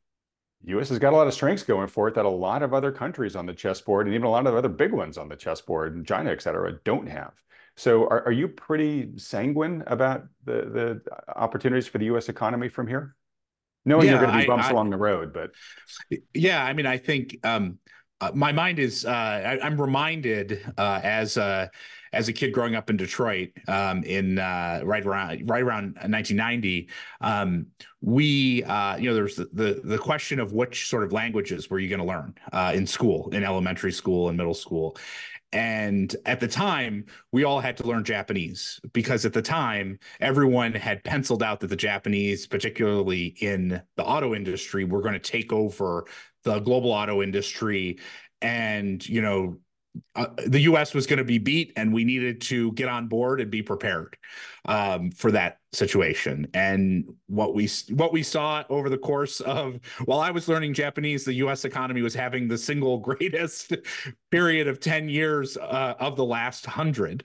U S has got a lot of strengths going for it that a lot of other countries on the chessboard, and even a lot of other big ones on the chessboard, and China, et cetera, don't have. So are, are you pretty sanguine about the, the opportunities for the U S economy from here? Knowing there are Yeah, going to be I, bumps I along the road, but yeah, I mean, I think um, uh, my mind is. Uh, I, I'm reminded uh, as a as a kid growing up in Detroit um, in uh, right around right around nineteen ninety. Um, we, uh, you know, there's the, the the question of which sort of languages were you going to learn uh, in school, in elementary school and middle school. And at the time, we all had to learn Japanese because at the time, everyone had penciled out that the Japanese, particularly in the auto industry, were going to take over the global auto industry. And, you know, uh, the U S was going to be beat, and we needed to get on board and be prepared um, for that situation. And what we what we saw over the course of while I was learning Japanese, the U S economy was having the single greatest period of ten years uh, of the last hundred.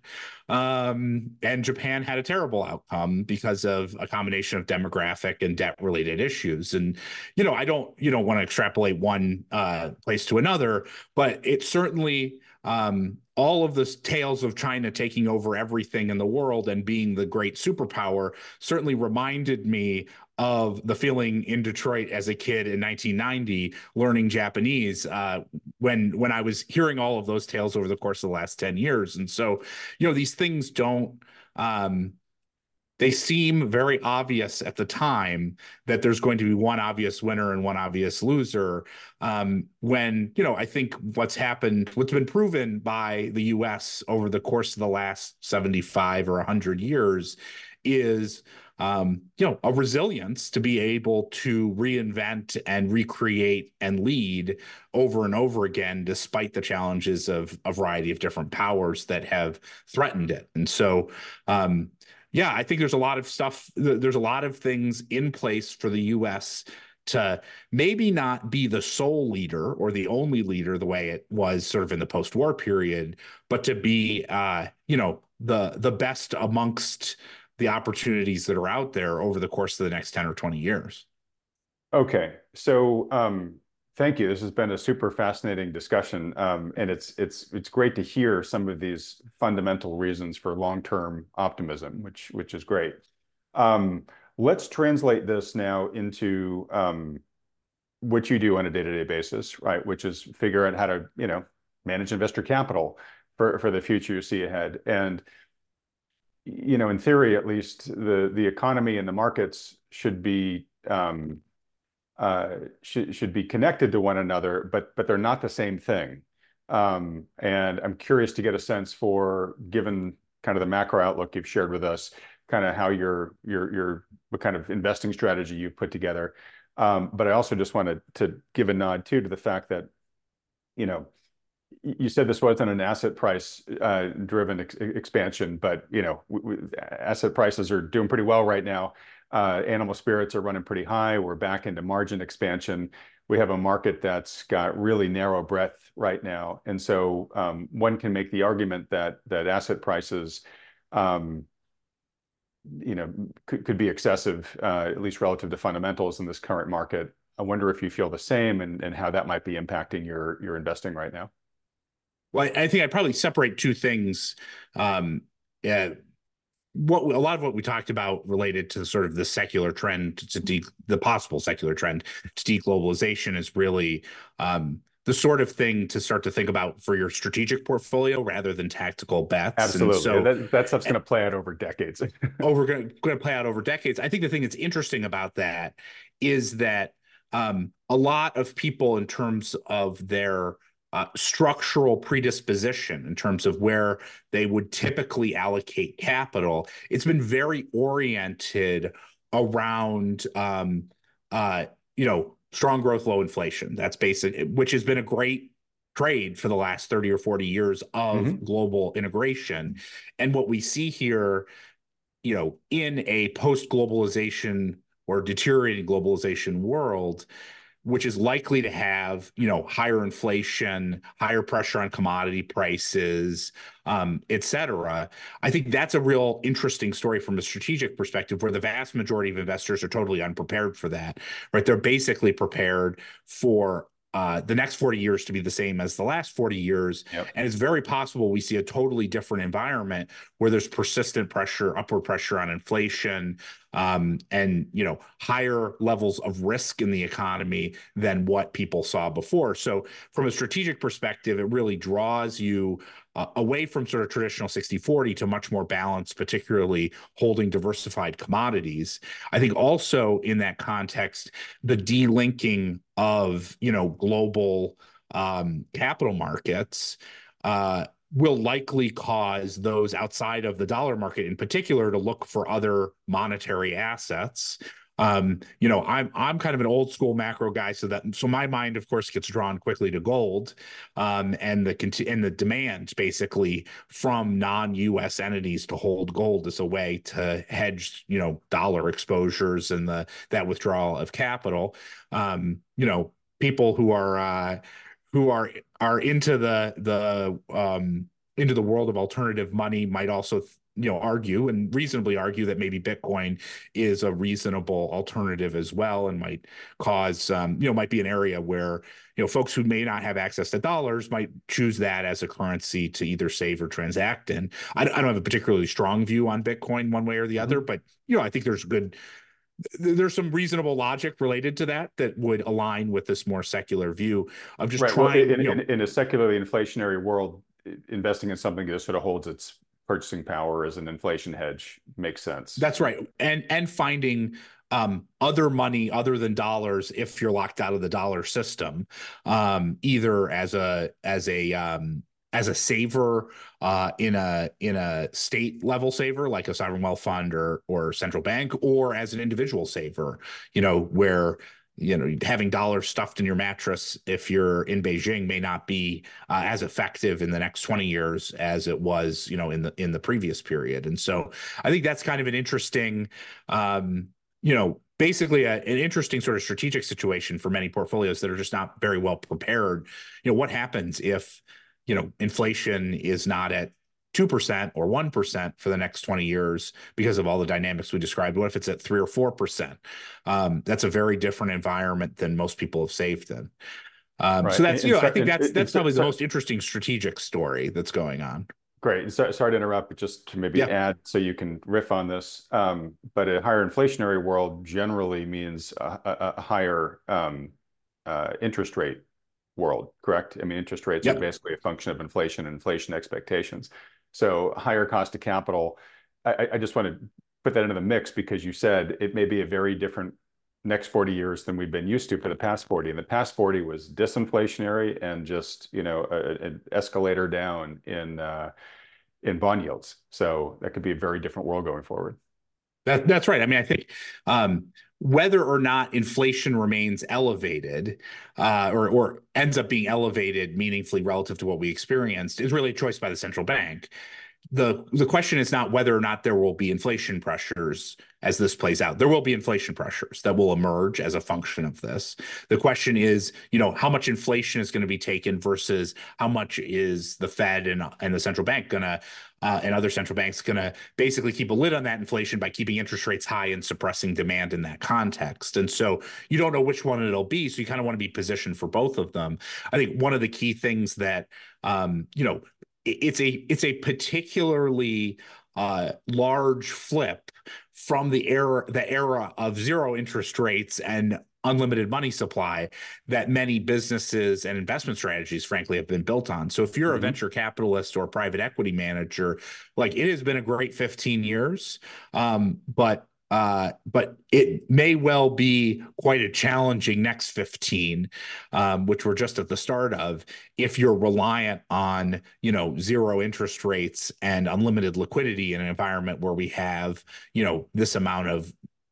Um, and Japan had a terrible outcome because of a combination of demographic and debt related issues. And, you know, I don't, you don't want to extrapolate one uh, place to another, but it certainly, um, all of the tales of China taking over everything in the world and being the great superpower certainly reminded me of the feeling in Detroit as a kid in nineteen ninety learning Japanese uh, when when I was hearing all of those tales over the course of the last ten years. And so, you know, these things don't um, they seem very obvious at the time that there's going to be one obvious winner and one obvious loser. Um, when, you know, I think what's happened, what's been proven by the U S over the course of the last seventy-five or one hundred years is, um, you know, a resilience to be able to reinvent and recreate and lead over and over again, despite the challenges of a variety of different powers that have threatened it. And so, um, yeah, I think there's a lot of stuff. There's a lot of things in place for the U S to maybe not be the sole leader or the only leader the way it was sort of in the post-war period, but to be, uh, you know, the the best amongst the opportunities that are out there over the course of the next ten or twenty years. okay. So um, thank you. This has been a super fascinating discussion, um, and it's it's it's great to hear some of these fundamental reasons for long-term optimism, which which is great. Um, let's translate this now into um, what you do on a day-to-day basis, right? Which is figure out how to, you know, manage investor capital for for the future you see ahead. And you know, in theory, at least, the the economy and the markets should be um, uh, should should be connected to one another, but but they're not the same thing. Um, and I'm curious to get a sense for, given kind of the macro outlook you've shared with us, kind of how your your your what kind of investing strategy you've put together. Um, but I also just wanted to give a nod too to the fact that, you know, you said this wasn't an asset price uh, driven ex expansion, but you know, we, we, asset prices are doing pretty well right now. Uh, animal spirits are running pretty high. We're back into margin expansion. We have a market that's got really narrow breadth right now, and so um, one can make the argument that that asset prices, um, you know, could, could be excessive, uh, at least relative to fundamentals in this current market. I wonder if you feel the same, and and how that might be impacting your your investing right now. Well, I think I'd probably separate two things. Um, uh, what a lot of what we talked about related to sort of the secular trend to de, the possible secular trend to deglobalization is really um, the sort of thing to start to think about for your strategic portfolio rather than tactical bets. And Absolutely, so that that stuff's going to play out over decades. over going to play out over decades. I think the thing that's interesting about that is that um, a lot of people, in terms of their uh, structural predisposition, in terms of where they would typically allocate capital, it's been very oriented around, um, uh, you know, strong growth, low inflation. That's basic, which has been a great trade for the last thirty or forty years of Mm-hmm. global integration. And what we see here, you know, in a post-globalization or deteriorating globalization world, which is likely to have, you know, higher inflation, higher pressure on commodity prices, um, et cetera. I think that's a real interesting story from a strategic perspective, where the vast majority of investors are totally unprepared for that, right? They're basically prepared for uh, the next forty years to be the same as the last forty years. Yep. And it's very possible we see a totally different environment where there's persistent pressure, upward pressure on inflation, um, and, you know, higher levels of risk in the economy than what people saw before. So from a strategic perspective, it really draws you uh, away from sort of traditional sixty forty to much more balanced, particularly holding diversified commodities. I think also in that context, the delinking of, you know, global um, capital markets uh, will likely cause those outside of the dollar market in particular to look for other monetary assets. Um, you know, I'm I'm kind of an old school macro guy, so that so my mind, of course, gets drawn quickly to gold, um, and the and the demand basically from non-U S entities to hold gold as a way to hedge, you know, dollar exposures and the that withdrawal of capital. Um, you know, people who are uh, who are are into the the um, into the world of alternative money might also, you know, argue and reasonably argue that maybe Bitcoin is a reasonable alternative as well, and might cause, um, you know, might be an area where, you know, folks who may not have access to dollars might choose that as a currency to either save or transact in. I, I don't have a particularly strong view on Bitcoin one way or the Mm-hmm. other, but, you know, I think there's good there's some reasonable logic related to that that would align with this more secular view of just Right. Well, trying, in, you in, know, in a secularly inflationary world, investing in something that sort of holds its purchasing power as an inflation hedge makes sense. that's right. And and finding um, other money other than dollars if you're locked out of the dollar system, um, either as a as a um, as a saver uh, in a in a state level saver like a sovereign wealth fund or or central bank, or as an individual saver, you know, where, you know, having dollars stuffed in your mattress if you're in Beijing may not be uh, as effective in the next twenty years as it was, you know, in the in the previous period. And so I think that's kind of an interesting, um, you know, basically a, an interesting sort of strategic situation for many portfolios that are just not very well prepared. You know, what happens if, you know, inflation is not at two percent or one percent for the next twenty years because of all the dynamics we described? What if it's at three or four percent? Um, that's a very different environment than most people have saved in. Um, so Right. And, that's, you and, know, I so, think and, that's and that's so, probably the so, most interesting strategic story that's going on. great. And so, sorry to interrupt, but just to maybe Yeah. add so you can riff on this. Um, but a higher inflationary world generally means a, a, a higher um, uh, interest rate world, correct? I mean, interest rates are Yep. basically a function of inflation and inflation expectations. So higher cost of capital. I, I just want to put that into the mix because you said it may be a very different next forty years than we've been used to for the past forty. And the past forty was disinflationary and just, you know, an escalator down in uh, in bond yields. So that could be a very different world going forward. That, that's right. I mean, I think um, whether or not inflation remains elevated, uh, or, or ends up being elevated meaningfully relative to what we experienced, is really a choice by the central bank. The the question is not whether or not there will be inflation pressures as this plays out. There will be inflation pressures that will emerge as a function of this. The question is, you know, how much inflation is going to be taken versus how much is the Fed and and the central bank going to uh, and other central banks going to basically keep a lid on that inflation by keeping interest rates high and suppressing demand in that context. And so you don't know which one it'll be. So you kind of want to be positioned for both of them. I think one of the key things that, um, you know, it's a it's a particularly uh, large flip from the era the era of zero interest rates and unlimited money supply that many businesses and investment strategies, frankly, have been built on. So if you're a Mm-hmm. venture capitalist or a private equity manager, like, it has been a great fifteen years, um, but uh, but it may well be quite a challenging next fifteen, um, which we're just at the start of, if you're reliant on, you know, zero interest rates and unlimited liquidity in an environment where we have, you know, this amount of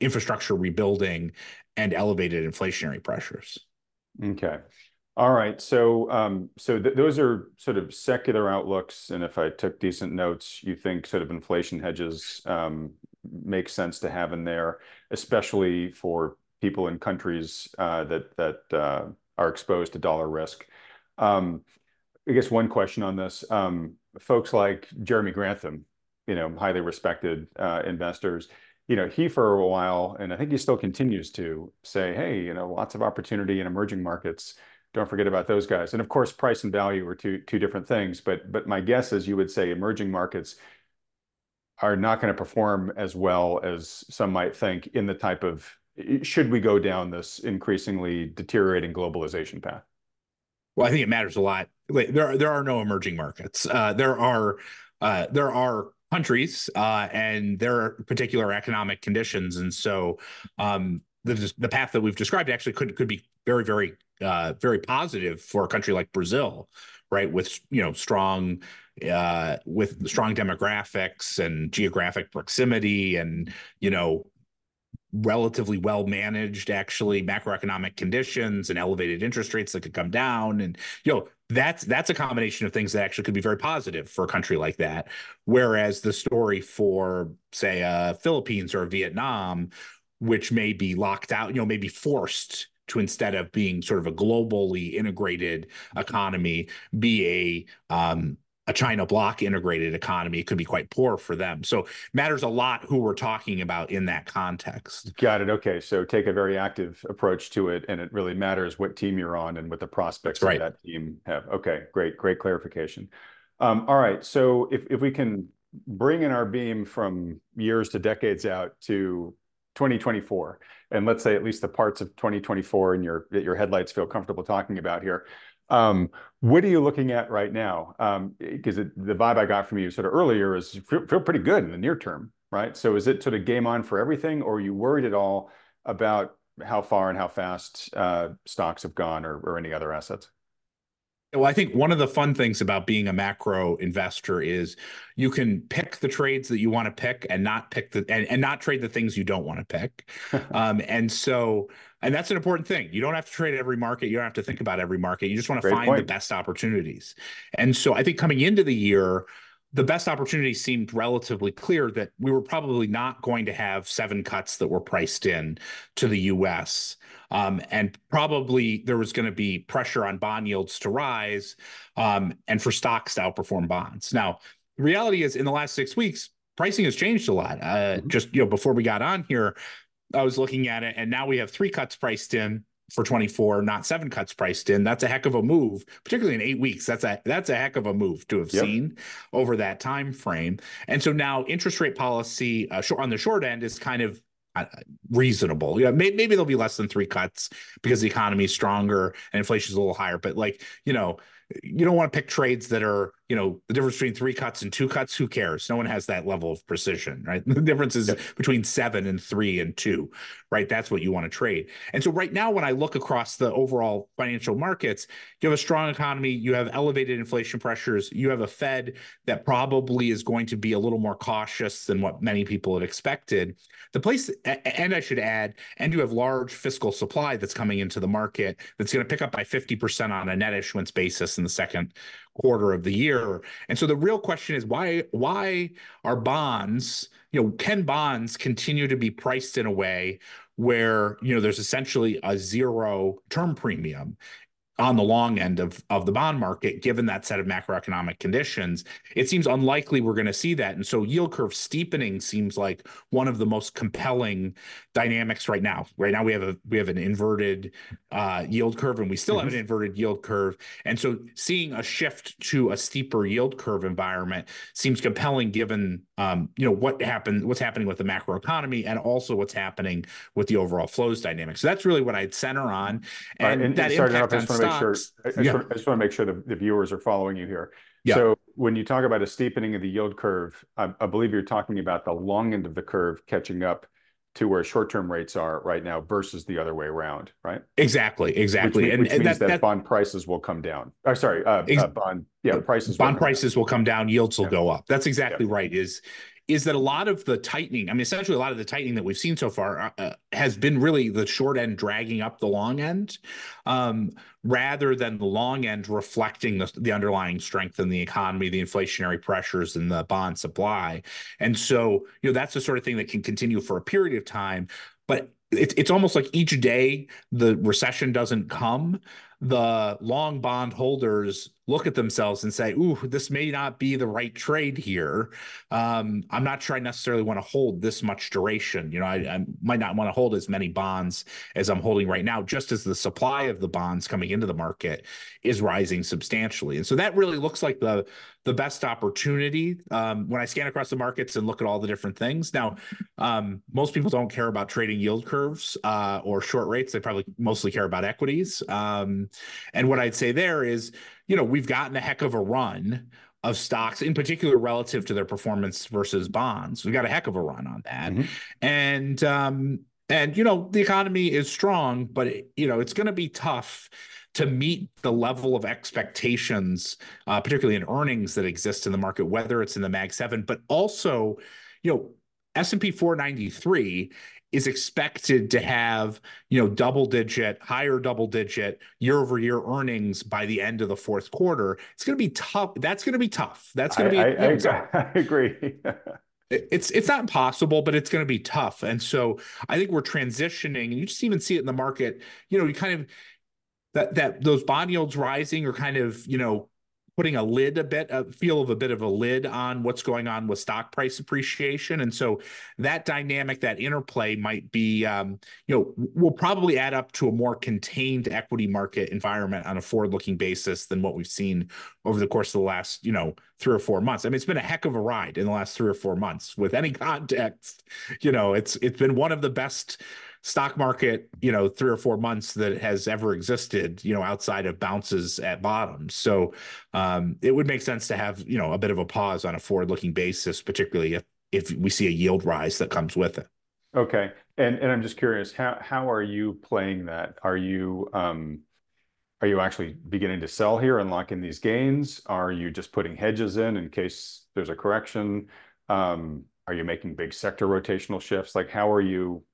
infrastructure rebuilding and elevated inflationary pressures. Okay. All right. So, um, so th those are sort of secular outlooks. And if I took decent notes, you think sort of inflation hedges um, make sense to have in there, especially for people in countries uh, that that uh, are exposed to dollar risk. Um, I guess one question on this, um, folks like Jeremy Grantham, you know, highly respected uh, investors, you know, he for a while, and I think he still continues to say, hey, you know, lots of opportunity in emerging markets. Don't forget about those guys. And of course, price and value are two two different things. But but my guess is you would say emerging markets are not going to perform as well as some might think in the type of, should we go down this increasingly deteriorating globalization path? Well, I think it matters a lot. There are, there are no emerging markets. Uh, there are uh, there are countries uh, and there are particular economic conditions, and so um, the the path that we've described actually could could be very very uh, very positive for a country like Brazil, right? With you know strong uh, with strong demographics and geographic proximity, and you know relatively well managed actually macroeconomic conditions and elevated interest rates that could come down, and you know that's that's a combination of things that actually could be very positive for a country like that, whereas the story for say uh Philippines or Vietnam, which may be locked out, you know may be forced to, instead of being sort of a globally integrated economy, be a um a China bloc integrated economy. It could be quite poor for them. So matters a lot who we're talking about in that context. Got it. Okay. So take a very active approach to it, and it really matters what team you're on and what the prospects That's right. of that team have. Okay, great, great clarification. Um, all right. So if, if we can bring in our beam from years to decades out to twenty twenty-four, and let's say at least the parts of twenty twenty-four in your, that your headlights feel comfortable talking about here. Um, what are you looking at right now? Um, because it, the vibe I got from you sort of earlier is feel, feel pretty good in the near term, right? So is it sort of game on for everything, or are you worried at all about how far and how fast uh, stocks have gone, or, or any other assets? Well, I think one of the fun things about being a macro investor is you can pick the trades that you want to pick and not pick the and, and not trade the things you don't want to pick. Um, and so, and that's an important thing. You don't have to trade every market. You don't have to think about every market. You just want to Great find point. the best opportunities. And so I think coming into the year, the best opportunity seemed relatively clear that we were probably not going to have seven cuts that were priced in to the U S. Um, and probably there was going to be pressure on bond yields to rise um, and for stocks to outperform bonds. Now, the reality is in the last six weeks, pricing has changed a lot. Uh, Mhm. Just you know, before we got on here, I was looking at it, and now we have three cuts priced in for twenty-four, not seven cuts priced in. That's a heck of a move, particularly in eight weeks. That's a that's a heck of a move to have Yep. seen over that time frame. And so now interest rate policy uh, short, on the short end is kind of uh, reasonable. Yeah, maybe, maybe there'll be less than three cuts because the economy is stronger and inflation is a little higher. But like you know, you don't want to pick trades that are you know the difference between three cuts and two cuts. Who cares? No one has that level of precision, right? The difference is Yep. between seven and three and two, right? That's what you want to trade. And so right now, when I look across the overall financial markets, you have a strong economy, you have elevated inflation pressures, you have a Fed that probably is going to be a little more cautious than what many people had expected. The place, and I should add, and you have large fiscal supply that's coming into the market that's going to pick up by fifty percent on a net issuance basis in the second quarter of the year. And so the real question is why why are bonds, you know, can bonds continue to be priced in a way where, you know, there's essentially a zero term premium on the long end of, of the bond market, given that set of macroeconomic conditions? It seems unlikely we're going to see that. And so yield curve steepening seems like one of the most compelling dynamics right now. Right now we have a we have an inverted uh, yield curve, and we still have an inverted yield curve. And so seeing a shift to a steeper yield curve environment seems compelling, given um, you know what happened, what's happening with the macro economy, and also what's happening with the overall flows dynamics. So that's really what I'd center on, All right, and, and, that and sorry to impact interrupt, I on just want to make sure, stocks. I, I just Yeah, want, I just want to make sure the, the viewers are following you here. yeah. So when you talk about a steepening of the yield curve, I, I believe you're talking about the long end of the curve catching up to where short-term rates are right now versus the other way around, right? Exactly, Which, exactly, me- and, which and means that that that bond prices will come down. Oh, sorry, uh, ex- uh, bond, yeah, prices will bond come down. prices will come down, yields will Yeah, go up. That's yeah. exactly right. Is is that a lot of the tightening, I mean, essentially a lot of the tightening that we've seen so far uh, has been really the short end dragging up the long end, um, rather than the long end reflecting the, the underlying strength in the economy, the inflationary pressures, and the bond supply. And so, you know, that's the sort of thing that can continue for a period of time. But it's it's almost like each day the recession doesn't come, the long bond holders look at themselves and say, ooh, this may not be the right trade here. Um, I'm not sure I necessarily want to hold this much duration. You know, I, I might not want to hold as many bonds as I'm holding right now, just as the supply of the bonds coming into the market is rising substantially. And so that really looks like the, the best opportunity um, when I scan across the markets and look at all the different things. Now, um, most people don't care about trading yield curves uh, or short rates. They probably mostly care about equities. Um, and what I'd say there is, you know, we've gotten a heck of a run of stocks, in particular relative to their performance versus bonds. We've got a heck of a run on that. Mm-hmm. And, um, and, you know, the economy is strong, but, it, you know, it's going to be tough to meet the level of expectations, uh, particularly in earnings that exist in the market, whether it's in the Mag seven, but also, you know, S and P four ninety-three is expected to have, you know, double digit, higher double digit year over year earnings by the end of the fourth quarter. It's going to be tough. That's going to be tough. That's going to be, I, I, you know, I, I agree. it's it's not impossible, but it's going to be tough. And so I think we're transitioning, and you just even see it in the market, you know, you kind of, that, that those bond yields rising are kind of, you know, putting a lid a bit, a feel of a bit of a lid on what's going on with stock price appreciation. And so that dynamic, that interplay might be, um, you know, will probably add up to a more contained equity market environment on a forward-looking basis than what we've seen over the course of the last, you know, three or four months. I mean, it's been a heck of a ride in the last three or four months with any context. You know, it's it's been one of the best stock market, you know, three or four months that has ever existed, you know, outside of bounces at bottoms. So um, it would make sense to have, you know, a bit of a pause on a forward-looking basis, particularly if, if we see a yield rise that comes with it. Okay. And and I'm just curious, how how are you playing that? Are you um are you actually beginning to sell here and lock in these gains? Are you just putting hedges in in case there's a correction? Um, are you making big sector rotational shifts? Like, how are you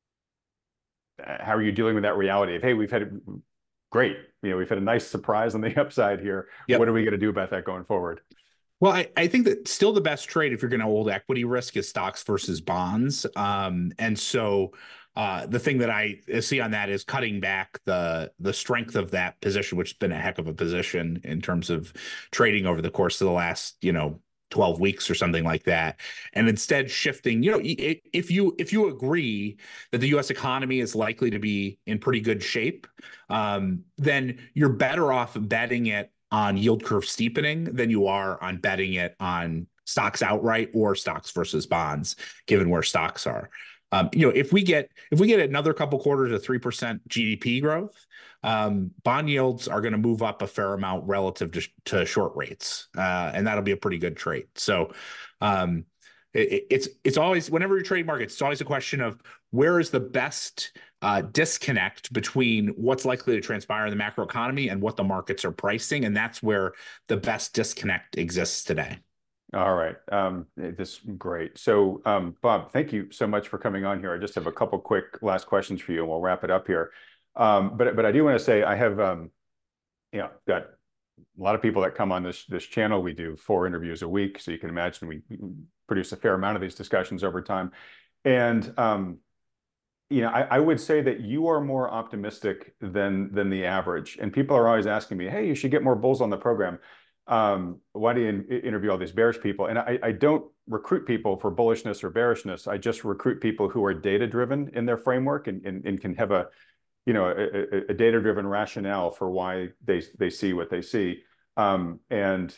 how are you dealing with that reality of, hey, we've had a great, you know, we've had a nice surprise on the upside here. Yep. What are we going to do about that going forward? Well, I, I think that still the best trade if you're going to hold equity risk is stocks versus bonds. Um, and so uh, the thing that I see on that is cutting back the the strength of that position, which has been a heck of a position in terms of trading over the course of the last, you know, twelve weeks or something like that, and instead shifting, you know, if you if you agree that the U S economy is likely to be in pretty good shape, um, then you're better off betting it on yield curve steepening than you are on betting it on stocks outright or stocks versus bonds, given where stocks are. Um, you know, if we get if we get another couple quarters of three percent G D P growth, um, bond yields are going to move up a fair amount relative to, to short rates, uh, and that'll be a pretty good trade. So, um, it, it's it's always, whenever you're trading markets, it's always a question of where is the best uh, disconnect between what's likely to transpire in the macroeconomy and what the markets are pricing, and that's where the best disconnect exists today. All right. Um, this is great. So, um, Bob, thank you so much for coming on here. I just have a couple quick last questions for you, and we'll wrap it up here. Um, but but I do want to say I have, um, you know, got a lot of people that come on this this channel. We do four interviews a week, so you can imagine we, we produce a fair amount of these discussions over time. And um, you know, I, I would say that you are more optimistic than than the average. And people are always asking me, "Hey, you should get more bulls on the program. Um, why do you in, interview all these bearish people?" And I, I don't recruit people for bullishness or bearishness. I just recruit people who are data driven in their framework and, and, and can have a, you know, a, a data driven rationale for why they they see what they see. Um, and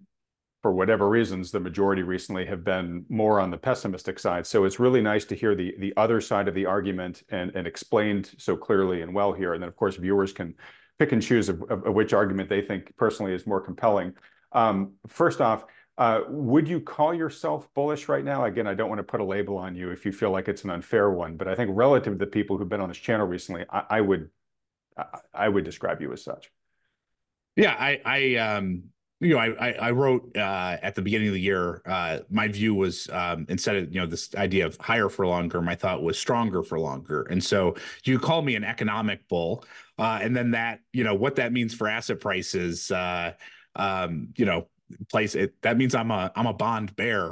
for whatever reasons, the majority recently have been more on the pessimistic side. So it's really nice to hear the the other side of the argument and and explained so clearly and well here. And then of course viewers can pick and choose of, of, of which argument they think personally is more compelling. Um, first off, uh, would you call yourself bullish right now? Again, I don't want to put a label on you if you feel like it's an unfair one, but I think relative to the people who've been on this channel recently, I, I would I, I would describe you as such. Yeah, I I um you know, I I, I wrote uh, at the beginning of the year. Uh, my view was um, instead of you know this idea of higher for longer, my thought was stronger for longer. And so you call me an economic bull, uh, and then that you know what that means for asset prices. Uh, um, you know, place it that means I'm a I'm a bond bear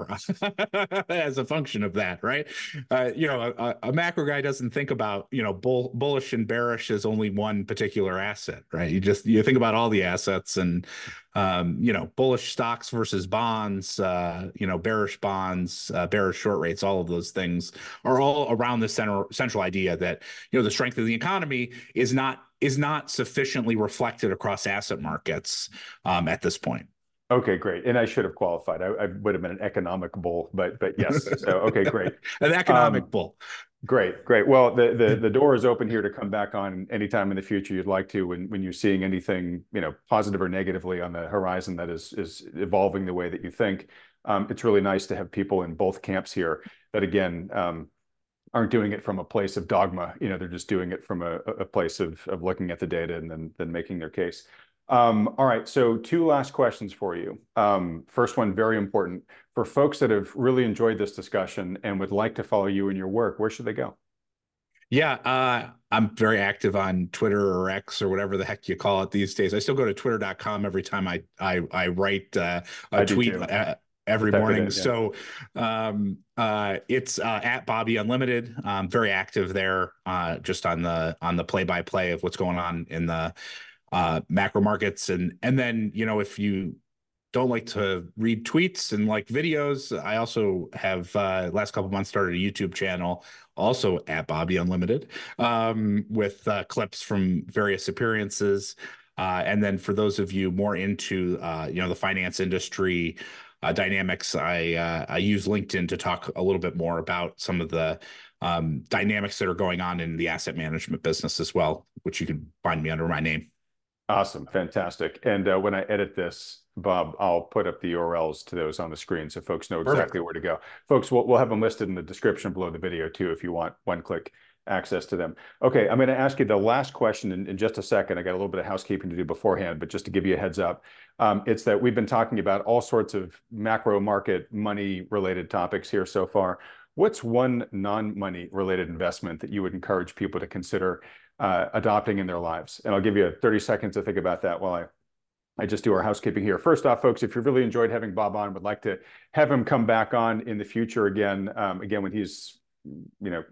as a function of that, right? Uh, you know, a, a macro guy doesn't think about you know bull, bullish and bearish as only one particular asset, right? You just you think about all the assets and um, you know bullish stocks versus bonds, uh, you know bearish bonds, uh, bearish short rates, all of those things are all around the center, central idea that you know the strength of the economy is not is not sufficiently reflected across asset markets um, at this point. Okay, great. And I should have qualified. I, I would have been an economic bull, but but yes. So okay, great. An economic Um, bull. Great, great. Well, the, the the door is open here to come back on anytime in the future you'd like to, when when you're seeing anything, you know, positive or negatively on the horizon that is is evolving the way that you think. Um, it's really nice to have people in both camps here that again um, aren't doing it from a place of dogma. You know, they're just doing it from a, a place of of looking at the data and then then making their case. Um, all right, so two last questions for you. Um, first one, very important. For folks that have really enjoyed this discussion and would like to follow you in your work, where should they go? Yeah, uh, I'm very active on Twitter or X or whatever the heck you call it these days. I still go to twitter dot com every time I I, I write uh, a I do tweet too. uh, I every type it morning. in, yeah. So um, uh, it's uh, at Bobby Unlimited. I'm very active there, uh, just on the on the play by play of what's going on in the uh, macro markets, and and then you know if you don't like to read tweets and like videos, I also have uh, last couple months started a YouTube channel, also at Bobby Unlimited, um, with uh, clips from various appearances. Uh, and then for those of you more into uh, you know the finance industry uh, dynamics, I uh, I use LinkedIn to talk a little bit more about some of the um, dynamics that are going on in the asset management business as well, which you can find me under my name. Awesome, fantastic. And uh, when I edit this, Bob, I'll put up the U R Ls to those on the screen so folks know Perfect. exactly where to go. Folks, we'll, we'll have them listed in the description below the video too if you want one-click access to them. Okay, I'm going to ask you the last question in, in just a second. I got a little bit of housekeeping to do beforehand, but just to give you a heads up, um, it's that we've been talking about all sorts of macro market money related topics here so far. What's one non-money related investment that you would encourage people to consider uh, adopting in their lives? And I'll give you thirty seconds to think about that while I I just do our housekeeping here. First off, folks, if you really enjoyed having Bob on, would like to have him come back on in the future again, um, again, when he's, you know,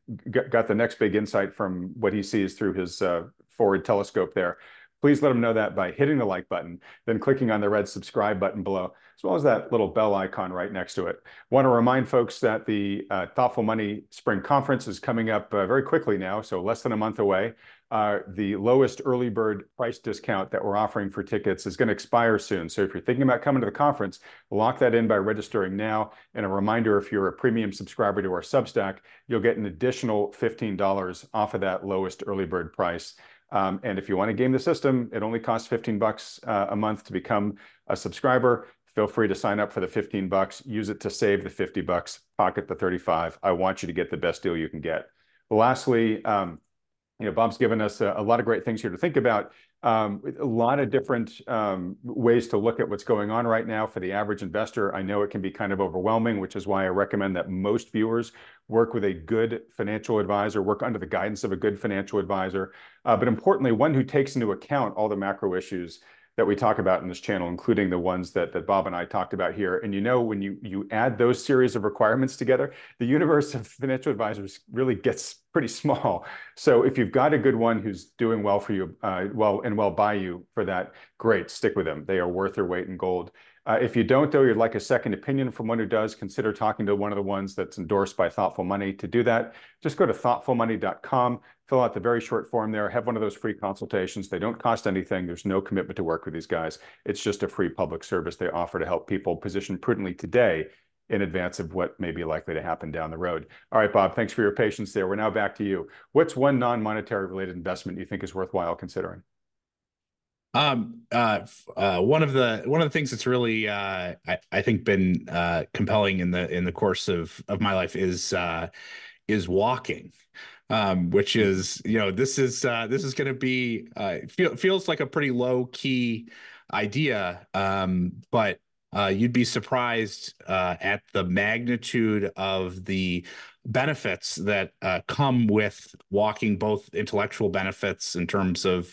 got the next big insight from what he sees through his uh, forward telescope there. Please let him know that by hitting the like button, then clicking on the red subscribe button below, as well as that little bell icon right next to it. Want to remind folks that the uh, Thoughtful Money Spring Conference is coming up uh, very quickly now, so less than a month away. Uh, the lowest early bird price discount that we're offering for tickets is going to expire soon. So if you're thinking about coming to the conference, lock that in by registering now. And a reminder, if you're a premium subscriber to our Substack, you'll get an additional fifteen dollars off of that lowest early bird price. Um, and if you want to game the system, it only costs fifteen bucks uh, a month to become a subscriber. Feel free to sign up for the fifteen bucks, use it to save the fifty bucks, pocket the thirty-five. I want you to get the best deal you can get. Lastly, um, you know, Bob's given us a, a lot of great things here to think about. Um, a lot of different um, ways to look at what's going on right now for the average investor. I know it can be kind of overwhelming, which is why I recommend that most viewers work with a good financial advisor, work under the guidance of a good financial advisor, uh, but importantly, one who takes into account all the macro issues that we talk about in this channel, including the ones that, that Bob and I talked about here. And you know, when you, you add those series of requirements together, the universe of financial advisors really gets pretty small. So if you've got a good one who's doing well for you, uh, well and well by you for that, great, stick with them. They are worth their weight in gold. Uh, if you don't, though, you'd like a second opinion from one who does, consider talking to one of the ones that's endorsed by Thoughtful Money. To do that, just go to thoughtful money dot com, fill out the very short form there, have one of those free consultations. They don't cost anything. There's no commitment to work with these guys. It's just a free public service they offer to help people position prudently today in advance of what may be likely to happen down the road. All right, Bob, thanks for your patience there. We're now back to you. What's one non-monetary related investment you think is worthwhile considering? Um, uh, uh, one of the one of the things that's really uh, I, I think been uh, compelling in the in the course of of my life is uh, is walking, um, which is you know this is uh, this is going to be uh, feel, feels like a pretty low key idea. Um, but uh, you'd be surprised uh, at the magnitude of the benefits that uh, come with walking, both intellectual benefits in terms of,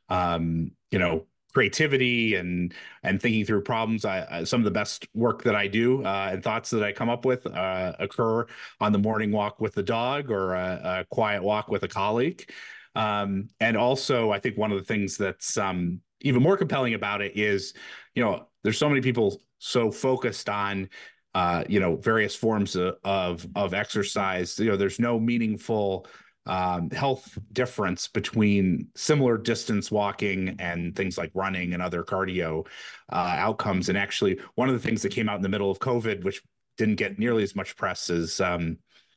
um, you know, creativity and and thinking through problems. I, I some of the best work that I do uh, and thoughts that I come up with uh, occur on the morning walk with the dog or a, a quiet walk with a colleague. Um, and also, I think one of the things that's um, even more compelling about it is, you know, there's so many people so focused on, uh, you know, various forms of, of of exercise. You know, there's no meaningful um, health difference between similar distance walking and things like running and other cardio uh, outcomes. And actually, one of the things that came out in the middle of COVID, which didn't get nearly as much press as um,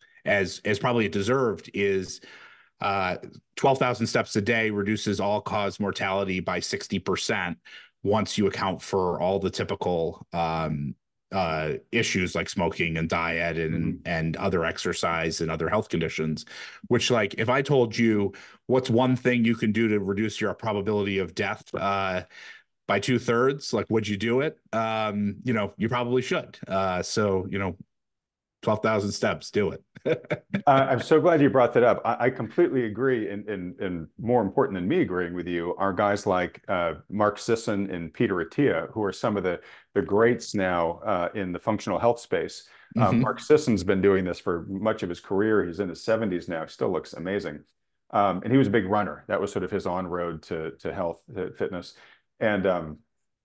as as probably it deserved, is uh, twelve thousand steps a day reduces all-cause mortality by sixty percent once you account for all the typical um, uh, issues like smoking and diet and Mm-hmm. and other exercise and other health conditions. Which, like, if I told you what's one thing you can do to reduce your probability of death uh, by two thirds, like, would you do it? Um, you know, you probably should. Uh, so, you know, twelve thousand steps, do it. Uh, I'm so glad you brought that up. I, I completely agree, and, and and more important than me agreeing with you are guys like uh, Mark Sisson and Peter Attia, who are some of the the greats now uh, in the functional health space. Um, Mm-hmm. Mark Sisson's been doing this for much of his career. He's in his seventies now. Still looks amazing, um, and he was a big runner. That was sort of his on road to to health, to fitness, and um,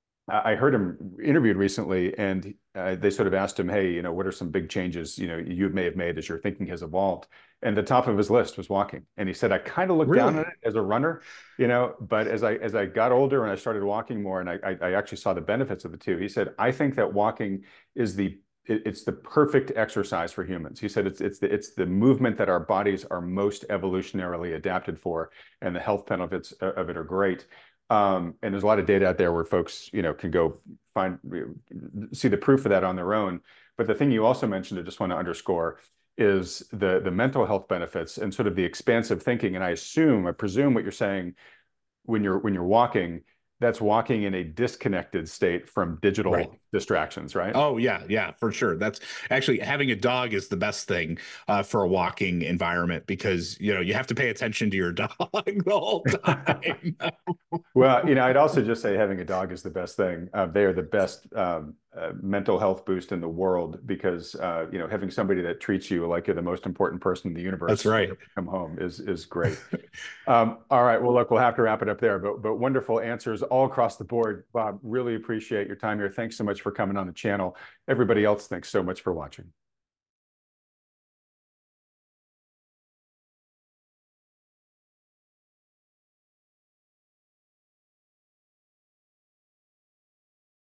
I heard him interviewed recently, and uh, they sort of asked him, "Hey, you know, what are some big changes you know you may have made as your thinking has evolved?" And the top of his list was walking. And he said, "I kind of looked down on Really? it as a runner, you know, but as I as I got older and I started walking more, and I I, I actually saw the benefits of the two." He said, "I think that walking is the it, it's the perfect exercise for humans." He said, "It's it's the it's the movement that our bodies are most evolutionarily adapted for, and the health benefits of it are great." Um, and there's a lot of data out there where folks, you know, can go find, see the proof of that on their own. But the thing you also mentioned, I just want to underscore, is the the mental health benefits and sort of the expansive thinking. And I assume, I presume what you're saying when you're when you're walking, that's walking in a disconnected state from Right. digital distractions, right? Oh yeah, yeah, for sure. That's actually, having a dog is the best thing uh, for a walking environment, because you know you have to pay attention to your dog the whole time. Well, you know, I'd also just say having a dog is the best thing. Uh, they are the best um, uh, mental health boost in the world because, uh, you know, having somebody that treats you like you're the most important person in the That's universe right. come home is is great. Um, all right. Well, look, we'll have to wrap it up there, but but wonderful answers all across the board. Bob, really appreciate your time here. Thanks so much for coming on the channel. Everybody else, thanks so much for watching.